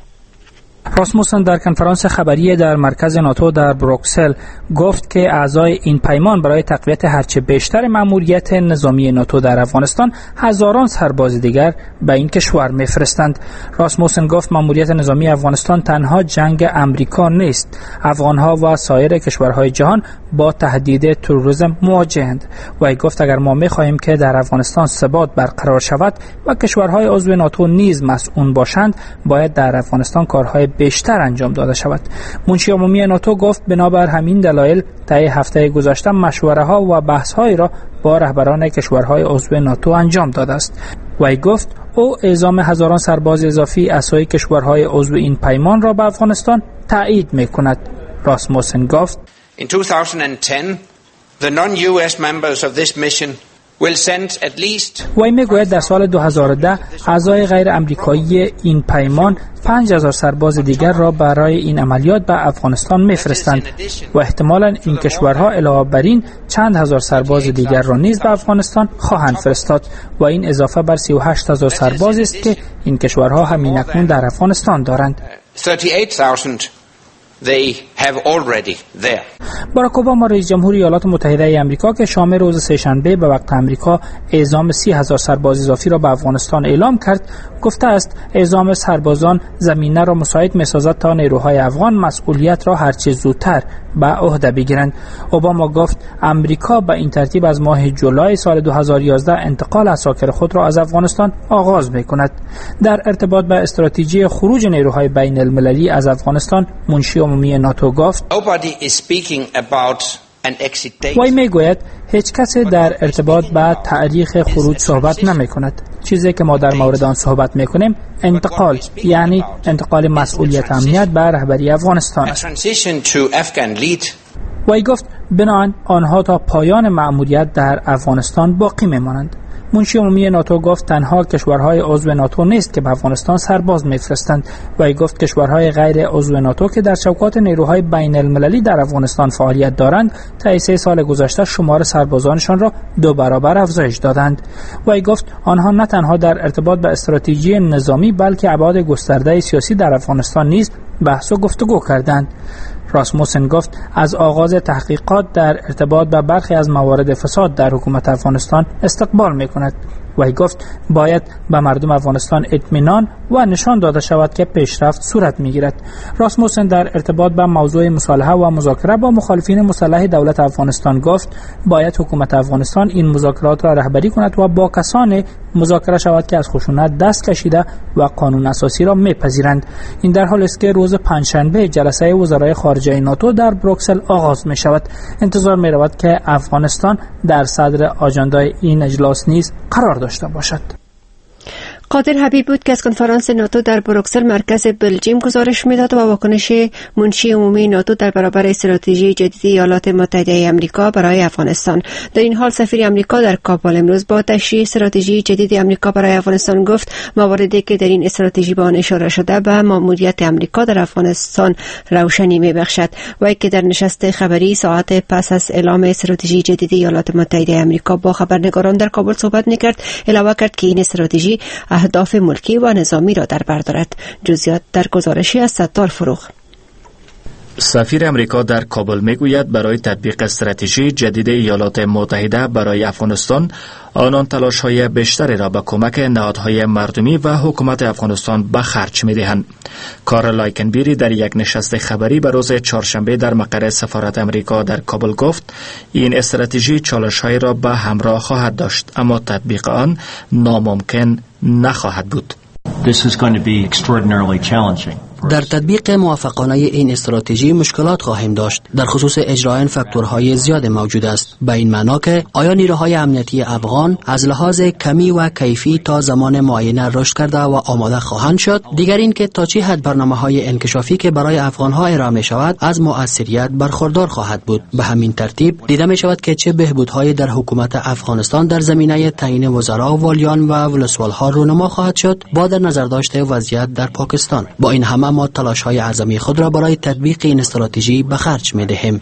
راسموسن در کنفرانس خبری در مرکز ناتو در بروکسل گفت که اعضای این پیمان برای تقویت هرچه بیشتر مأموریت نظامی ناتو در افغانستان هزاران سرباز دیگر به این کشور میفرستند. راسموسن گفت مأموریت نظامی افغانستان تنها جنگ امریکا نیست. افغانها و سایر کشورهای جهان با تهدید تروریسم مواجهند. و ای گفت اگر ما می‌خواهیم که در افغانستان ثبات برقرار شود و کشورهای عضو ناتو نیز مسئول باشند، باید در افغانستان کارهای بیشتر انجام داده شود. منشی عمومی ناتو گفت بنابر همین دلایل طی هفته گذشته مشوره‌ها و بحث‌هایی را با رهبران کشورهای عضو ناتو انجام داده است. و ای گفت او اعزام هزاران سرباز اضافی اسای کشورهای عضو این پیمان را به افغانستان تایید می‌کند. راسموسن گفت In twenty ten the non-U S members of this mission will send at least وی میگوید در سال دو هزار و ده اعضای غیر آمریکایی این پیمان پنج هزار سرباز دیگر را برای این عملیات به افغانستان میفرستند و احتمالاً این کشورها علاوه بر این چند هزار سرباز دیگر را نیز به افغانستان خواهند فرستاد و این اضافه بر سی و هشت هزار سربازی است که این کشورها همین اکنون در افغانستان دارند. thirty-eight thousand they have already there. باراک اوباما رئیس جمهور ایالات متحده آمریکا که شام روز سه‌شنبه به وقت آمریکا اعزام سی هزار سرباز اضافی را به افغانستان اعلام کرد، گفته است اعزام سربازان زمینه را مساعد می‌سازد تا نیروهای افغان مسئولیت را هرچه زودتر به عهده بگیرند. اوباما گفت آمریکا به این ترتیب از ماه جولای سال دو هزار و یازده انتقال عساکر خود را از افغانستان آغاز می‌کند. در ارتباط با استراتژی خروج نیروهای بین المللی از افغانستان، منشی عمومی ناتو گفت وی میگوید هیچ کسی در ارتباط با تاریخ خروج صحبت نمی کند. چیزی که ما در مورد آن صحبت می کنیم انتقال، یعنی انتقال مسئولیت امنیت به رهبری افغانستان است. وی گفت بنابراین آنها تا پایان مأموریت در افغانستان باقی می مانند. منشی عمومی ناتو گفت تنها کشورهای عضو ناتو نیست که به افغانستان سرباز میفرستند و ای گفت کشورهای غیر عضو ناتو که در چوکات نیروهای بین المللی در افغانستان فعالیت دارند طی سه سال گذشته شمار سربازانشان را دو برابر افزایش دادند و ای گفت آنها نه تنها در ارتباط با استراتژی نظامی بلکه ابعاد گسترده سیاسی در افغانستان نیز بحث و گفتگو کردند. راسموسن گفت از آغاز تحقیقات در ارتباط با برخی از موارد فساد در حکومت افغانستان استقبال می‌کند. وی گفت باید به مردم افغانستان اطمینان و نشان داده شود که پیشرفت صورت میگیرد. راسموسن در ارتباط با موضوع مصالحه و مذاکره با مخالفین مسلح دولت افغانستان گفت باید حکومت افغانستان این مذاکرات را رهبری کند و با کسان مذاکره شود که از خشونت دست کشیده و قانون اساسی را میپذیرند. این در حالی است که روز پنجشنبه جلسه وزرای خارجه ناتو در بروکسل آغاز می شود. انتظار می رود که افغانستان در صدر آجندای این اجلاس نیز قرار داشته باشد. قادر حبیب بود که از کنفرانس ناتو در بروکسل مرکز بلژیم گزارش میداد و واکنش منشی عمومی ناتو در برابر استراتژی جدید ایالات متحده آمریکا برای افغانستان. در این حال سفیر آمریکا در کابل امروز با تشریح استراتژی جدید آمریکا برای افغانستان گفت مواردی که در این استراتژی به آن اشاره شده به ماموریت آمریکا در افغانستان روشنی میبخشد. وی که در نشست خبری ساعت پس از اعلام استراتژی جدید ایالات متحده آمریکا با خبرنگاران در کابل صحبت میکرد، علاوه کرد که این استراتژی اهداف ملکی و نظامی را در بر دارد. جزئیات در گزارشی از ستار فروغ. سفیر امریکا در کابل میگوید برای تطبیق استراتژی جدید ایالات متحده برای افغانستان آنان تلاش‌های بیشتری را به کمک نهادهای مردمی و حکومت افغانستان به خرج می‌دهند. کارل لایکنبیری در یک نشست خبری به روز چهارشنبه در مقر سفارت امریکا در کابل گفت این استراتژی چالش‌هایی را به همراه خواهد داشت اما تطبیق آن ناممکن نخواهد بود. This is going to be extraordinarily challenging. در تطبیق موفقانه این استراتژی مشکلات خواهیم داشت. در خصوص اجرا این فاکتورهای زیاد موجود است. به این معنا که آیا نیروهای امنیتی افغان از لحاظ کمی و کیفی تا زمان معین رشد کرده و آماده خواهند شد؟ دیگر این که تا چه حد برنامه‌های انکشافی که برای افغان‌ها ارائه می‌شود از مؤثریت برخوردار خواهد بود. به همین ترتیب دیده می‌شود که چه بهبودهای در حکومت افغانستان در زمینه تعیین وزرا، والیان و ولسوال‌ها رونما خواهد شد با در نظر داشته وضعیت در پاکستان. با این همه ما تلاش‌های اعظمی خود را برای تطبیق این استراتژی به خرج می‌دهیم.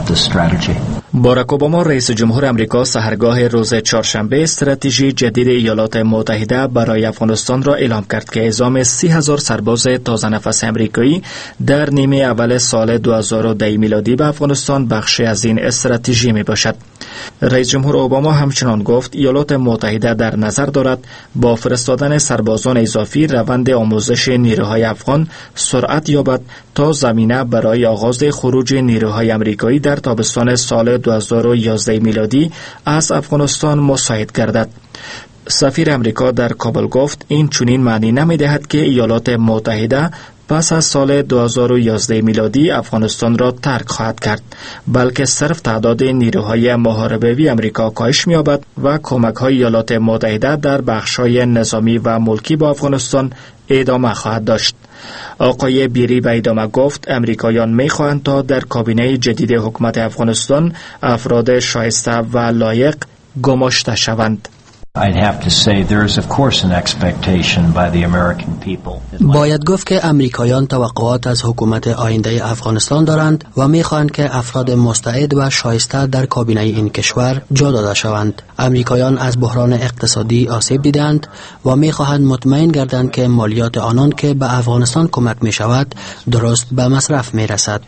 باراک اوباما رئیس جمهور آمریکا سحرگاه روز چهارشنبه استراتژی جدید ایالات متحده برای افغانستان را اعلام کرد که اعزام سی هزار سرباز تازه نفس آمریکایی در نیمه اول سال دو هزار و ده میلادی به افغانستان بخشی از این استراتژی میباشد. رئیس جمهور اوباما همچنان گفت ایالات متحده در نظر دارد با فرستادن سربازان اضافی روند آموزش نیروهای افغان سرعت یابد تا زمینه برای آغاز خروج نیروهای آمریکایی در تابستان سال دو هزار و یازده میلادی از افغانستان مساعد گردد. سفیر امریکا در کابل گفت این چنین معنی نمی‌دهد که ایالات متحده پس از سال دو هزار و یازده میلادی افغانستان را ترک خواهد کرد، بلکه صرف تعداد نیروهای محاربه‌ای امریکا کاهش می‌یابد و کمک‌های ایالات متحده در بخش‌های نظامی و ملکی با افغانستان ادامه خواهد داشت. آقای بیری به ادامه گفت امریکایان می‌خواهند تا در کابینه جدید حکومت افغانستان افراد شایسته و لایق گماشته شوند. باید گفت که امریکایان توقعات از حکومت آینده افغانستان دارند و می‌خواهند که افراد مستعد و شایسته در کابینه این کشور جا داده شوند. امریکایان از بحران اقتصادی آسیب دیدند و می‌خواهند مطمئن گردند که مالیات آنان که به افغانستان کمک می‌شود درست به مصرف می‌رسد.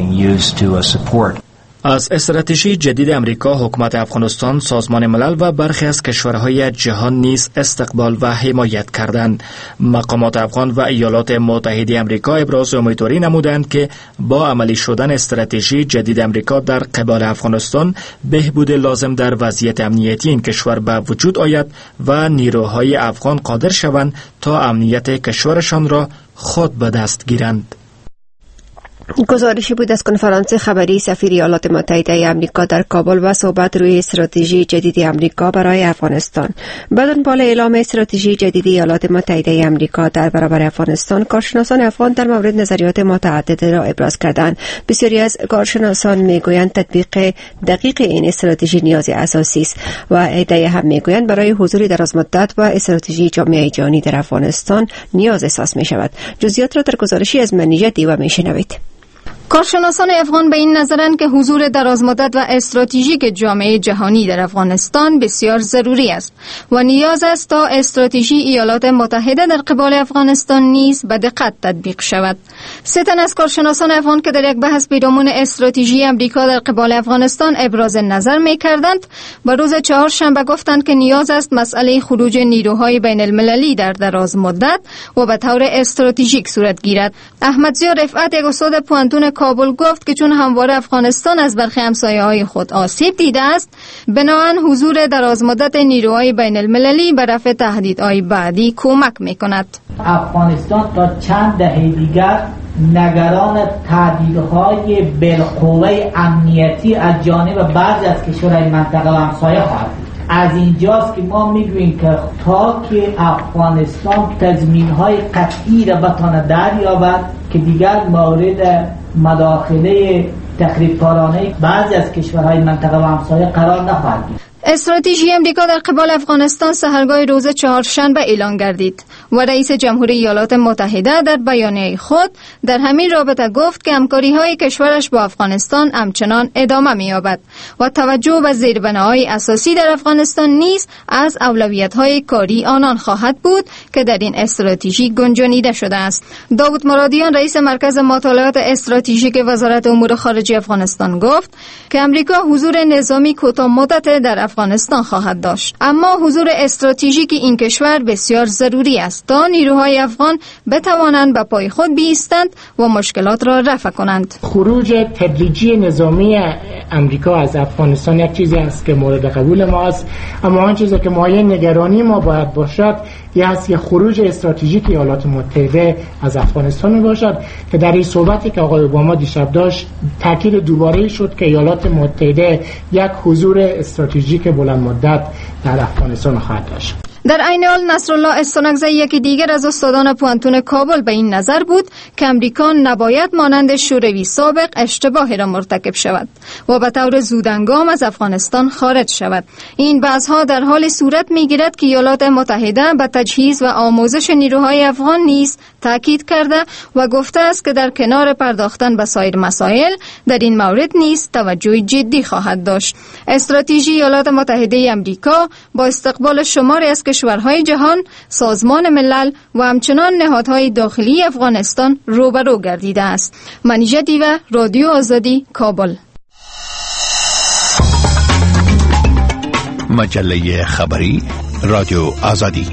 از استراتژی جدید امریکا حکومت افغانستان، سازمان ملل و برخی از کشورهای جهان نیز استقبال و حمایت کردند. مقامات افغان و ایالات متحده امریکا ابراز امیدواری نمودند که با عملی شدن استراتژی جدید امریکا در قبال افغانستان بهبود لازم در وضعیت امنیتی این کشور به وجود آید و نیروهای افغان قادر شوند تا امنیت کشورشان را خود به دست گیرند. گزارشی بود از کنفرانس خبری سفیر ایالات متحده آمریکا در کابل و صحبت روی استراتژی جدید آمریکا برای افغانستان. بعد از اعلام اعلام استراتژی جدید ایالات متحده آمریکا در برابر افغانستان، کارشناسان افغان در مورد نظریات متعدد را ابراز کردند. بسیاری از کارشناسان میگویند تطبیق دقیق این استراتژی نیاز اساسی است و عده‌ای هم میگویند برای حضور درازمدت و استراتژی جامعه جهانی در افغانستان نیاز احساس می شود. جزئیات را در گزارشی از منیژه دیو میشنوید. کارشناسان افغان به این نظرند که حضور درازمدت و استراتژیک جامعه جهانی در افغانستان بسیار ضروری است و نیاز است تا استراتژی ایالات متحده در قبال افغانستان نیز به دقت تطبیق شود. سه تن از کارشناسان افغان که در یک بحث پیرامون استراتژی امریکا در قبال افغانستان ابراز نظر می‌کردند و روز چهارشنبه گفتند که نیاز است مسئله خروج نیروهای بین المللی در دراز مدت و به طور استراتژیک صورت گیرد. احمدضیا رفعت، یک استاد پوهنتون کابل، گفت که چون همواره افغانستان از برخی همسایه‌های خود آسیب دیده است، بنابراین حضور درازمدت نیروهای بین المللی به رفع تهدیدهای بعدی کمک می‌کند. افغانستان تا چند دهه دیگر نگران تهدیدهای بالقوه امنیتی از جانب بعضی از کشورهای منطقه و همسایه خواهد بود. از اینجاست که ما میگوییم که تا که افغانستان تضمین‌های قطعی را بتواند دریابد که دیگر مورد مداخله تخریبکارانه بعضی از کشورهای منطقه و همسایه قرار نخواهد گرفت. استراتژی امریکا در قبال افغانستان سحرگاه روز چهارشنبه اعلان گردید و رئیس جمهوری ایالات متحده در بیانیه خود در همین رابطه گفت که همکاری‌های کشورش با افغانستان همچنان ادامه می‌یابد و توجه به زیربناهای اساسی در افغانستان نیز از اولویت‌های کاری آنان خواهد بود که در این استراتژی گنجانیده شده است. داوود مرادیان، رئیس مرکز مطالعات استراتژیک وزارت امور خارجه افغانستان، گفت که امریکا حضور نظامی کوتاه‌مدت در افغانستان خواهد داشت، اما حضور استراتژیک این کشور بسیار ضروری است تا نیروهای افغان بتوانند به پای خود بایستند و مشکلات را رفع کنند. خروج تدریجی نظامی امریکا از افغانستان یک چیزی است که مورد قبول ما است، اما آن چیزی که مایه نگرانی ما باید باشد یه است که خروج استراتژیک ایالات متحده از افغانستان می باشد که در این صحبتی که آقای اوباما دیشب داشت تاکید دوباره شد که ایالات متحده یک حضور استراتژیک بلند مدت در افغانستان خواهد داشت. در عین حال نصرالله استانکزی، یکی دیگر از استادان پوهنتون کابل، به این نظر بود که امریکا نباید مانند شوروی سابق اشتباهی را مرتکب شود و به طور زودهنگام از افغانستان خارج شود. این بحث‌ها در حال صورت می‌گیرد که ایالات متحده به تجهیز و آموزش نیروهای افغان نیز تاکید کرده و گفته است که در کنار پرداختن به سایر مسائل در این مورد نیز توجه جدی خواهد داشت. استراتژی ایالات متحده آمریکا با استقبال شماری از کشورهای جهان، سازمان ملل و همچنان نهادهای داخلی افغانستان روبرو گردیده است. منیژه دیوه، رادیو آزادی، کابل. مجله خبری، رادیو آزادی.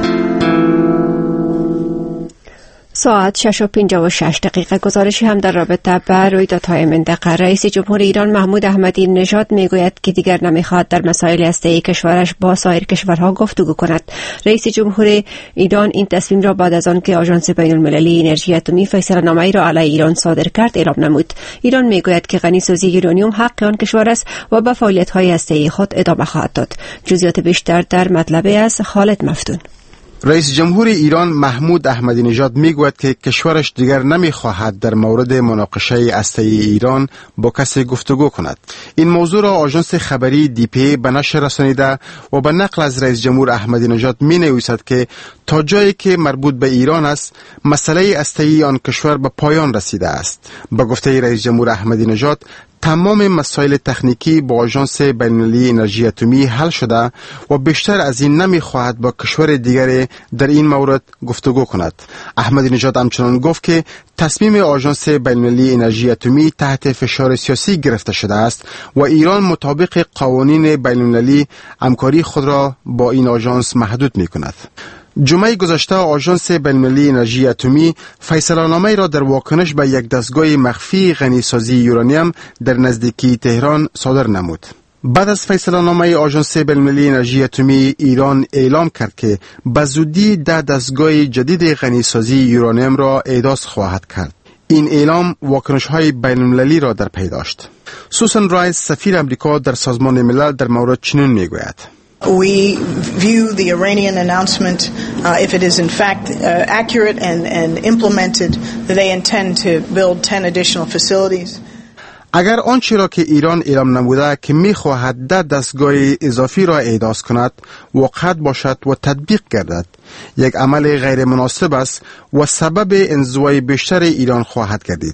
ساعت شش و پنجاه و شش دقیقه. گزارشی هم در رابطه با رویدادهای منطقه. رئیس جمهور ایران محمود احمدی نژاد میگوید که دیگر نمیخواهد در مسائل هسته‌ای کشورش با سایر کشورها گفتگو کند. رئیس جمهور ایران این تصمیم را بعد از آن که آژانس بین المللی انرژی اتمی فیصله‌نامه‌ای را علیه ایران صادر کرد اعلام نمود. ایران میگوید که غنیسازی یورانیوم حق آن کشور است و به فعالیت‌های هسته‌ای خود ادامه خواهد داد. جزئیات بیشتر در مطلب از خالد مفتون. رئیس جمهور ایران محمود احمدی نژاد میگوید که کشورش دیگر نمیخواهد در مورد مناقشه هسته‌ای ایران با کسی گفتگو کند. این موضوع را آژانس خبری دی پی به نشر رسانیده و به نقل از رئیس جمهور احمدی نژاد می نویسد که تا جایی که مربوط به ایران است، مسئله هسته‌ای آن کشور به پایان رسیده است. به گفته رئیس جمهور احمدی نژاد، تمام مسائل تکنیکی با آژانس بین‌المللی انرژی اتمی حل شده و بیشتر از این نمی‌خواهد با کشور دیگری در این مورد گفتگو کند. احمدی نژاد همچنان گفت که تصمیم آژانس بین‌المللی انرژی اتمی تحت فشار سیاسی گرفته شده است و ایران مطابق قوانین بین‌المللی همکاری خود را با این آژانس محدود می‌کند. جمعه گذشته آژانس بین‌المللی انرژی اتمی فیصله‌نامه‌ای را در واکنش به یک دستگاه مخفی غنیسازی یورانیم در نزدیکی تهران صادر نمود. بعد از فیصله‌نامه آژانس بین‌المللی انرژی اتمی، ایران اعلام کرد که به زودی ده دستگاه جدید غنیسازی یورانیم را احداث خواهد کرد. این اعلام واکنش‌های بین‌المللی را در پی داشت. سوسن رایس، سفیر امریکا در سازمان ملل، در مورد چنین میگوید: We view the Iranian announcement, uh, if it is in fact uh, accurate and, and implemented, that they intend to build ten additional facilities. اگر آنچه را که ایران اعلام نموده که می‌خواهد ده دستگاه اضافی را احداث کند واقع باشد و تطبیق گردد، یک عمل غیر مناسب است و سبب انزوای بیشتر ایران خواهد گردید.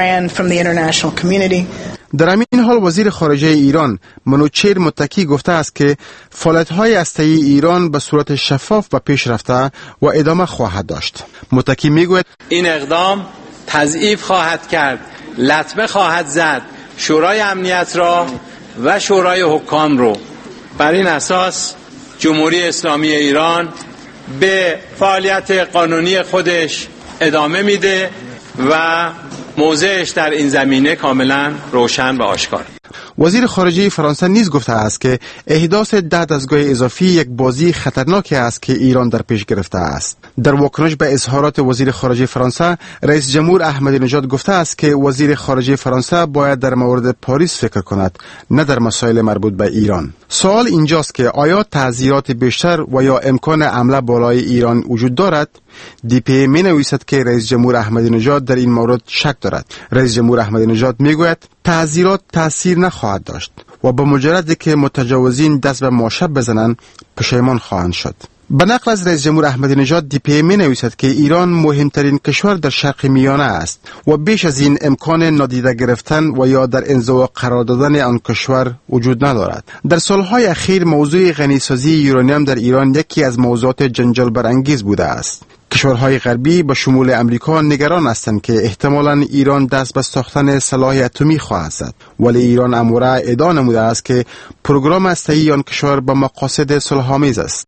در همین حال وزیر خارجه ایران منوچهر متکی گفته است که فعالیت‌های هسته‌ای ایران به صورت شفاف و پیش رفته و ادامه خواهد داشت. متکی میگوید این اقدام تضعیف خواهد کرد، لطمه خواهد زد شورای امنیت را و شورای حکام رو. بر این اساس جمهوری اسلامی ایران به فعالیت قانونی خودش ادامه میده و موضعش در این زمینه کاملا روشن و آشکار. وزیر خارجه فرانسه نیز گفته است که احداث ده دستگاه اضافی یک بازی خطرناکی است که ایران در پیش گرفته است. در واکنش به اظهارات وزیر خارجه فرانسه، رئیس جمهور احمدی نژاد گفته است که وزیر خارجه فرانسه باید در مورد پاریس فکر کند، نه در مسائل مربوط به ایران. سوال اینجاست که آیا تعزیرات بیشتر و یا امکان حمله بالای ایران وجود دارد؟ دی پی می نویسد که رئیس جمهور احمدی نژاد در این مورد شک دارد. رئیس جمهور احمدی نژاد میگوید تعزیرات تاثیر نخواهد داشت و به مجردی که متجاوزین دست به ماشب بزنند پشیمان خواهند شد. به نقل از رئیس جمهور احمدی نژاد، دی پی می نویسد که ایران مهمترین کشور در شرق میانه است و بیش از این امکان نادیده گرفتن و یا در انزوا قرار دادن آن کشور وجود ندارد. در سالهای اخیر موضوع غنیسازی یورانیم در ایران یکی از موضوعات جنجال برانگیز بوده است. کشورهای غربی به شمول امریکا نگران هستند که احتمالاً ایران دست به ساختن سلاح اتمی خواهد زد، ولی ایران امروزه ادعا نموده است که پروگرام هسته‌ای آن کشور به مقاصد صلح‌آمیز است.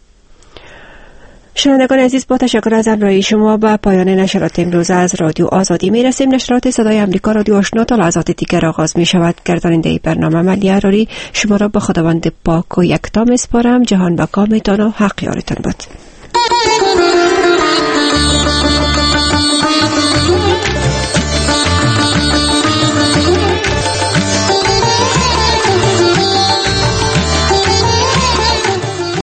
شنوندگان عزیز، با تشکر از همراهی شما به پایان نشرات امروز از رادیو آزادی می رسیم. نشرات صدای آمریکا رادیو آشنا تا لحظات دیگر آغاز می شود. گرداننده برنامه ملیه اراری شما را به خداوند پاک و یکتا می سپارم. جهان به کامتان و حق یارتان باد.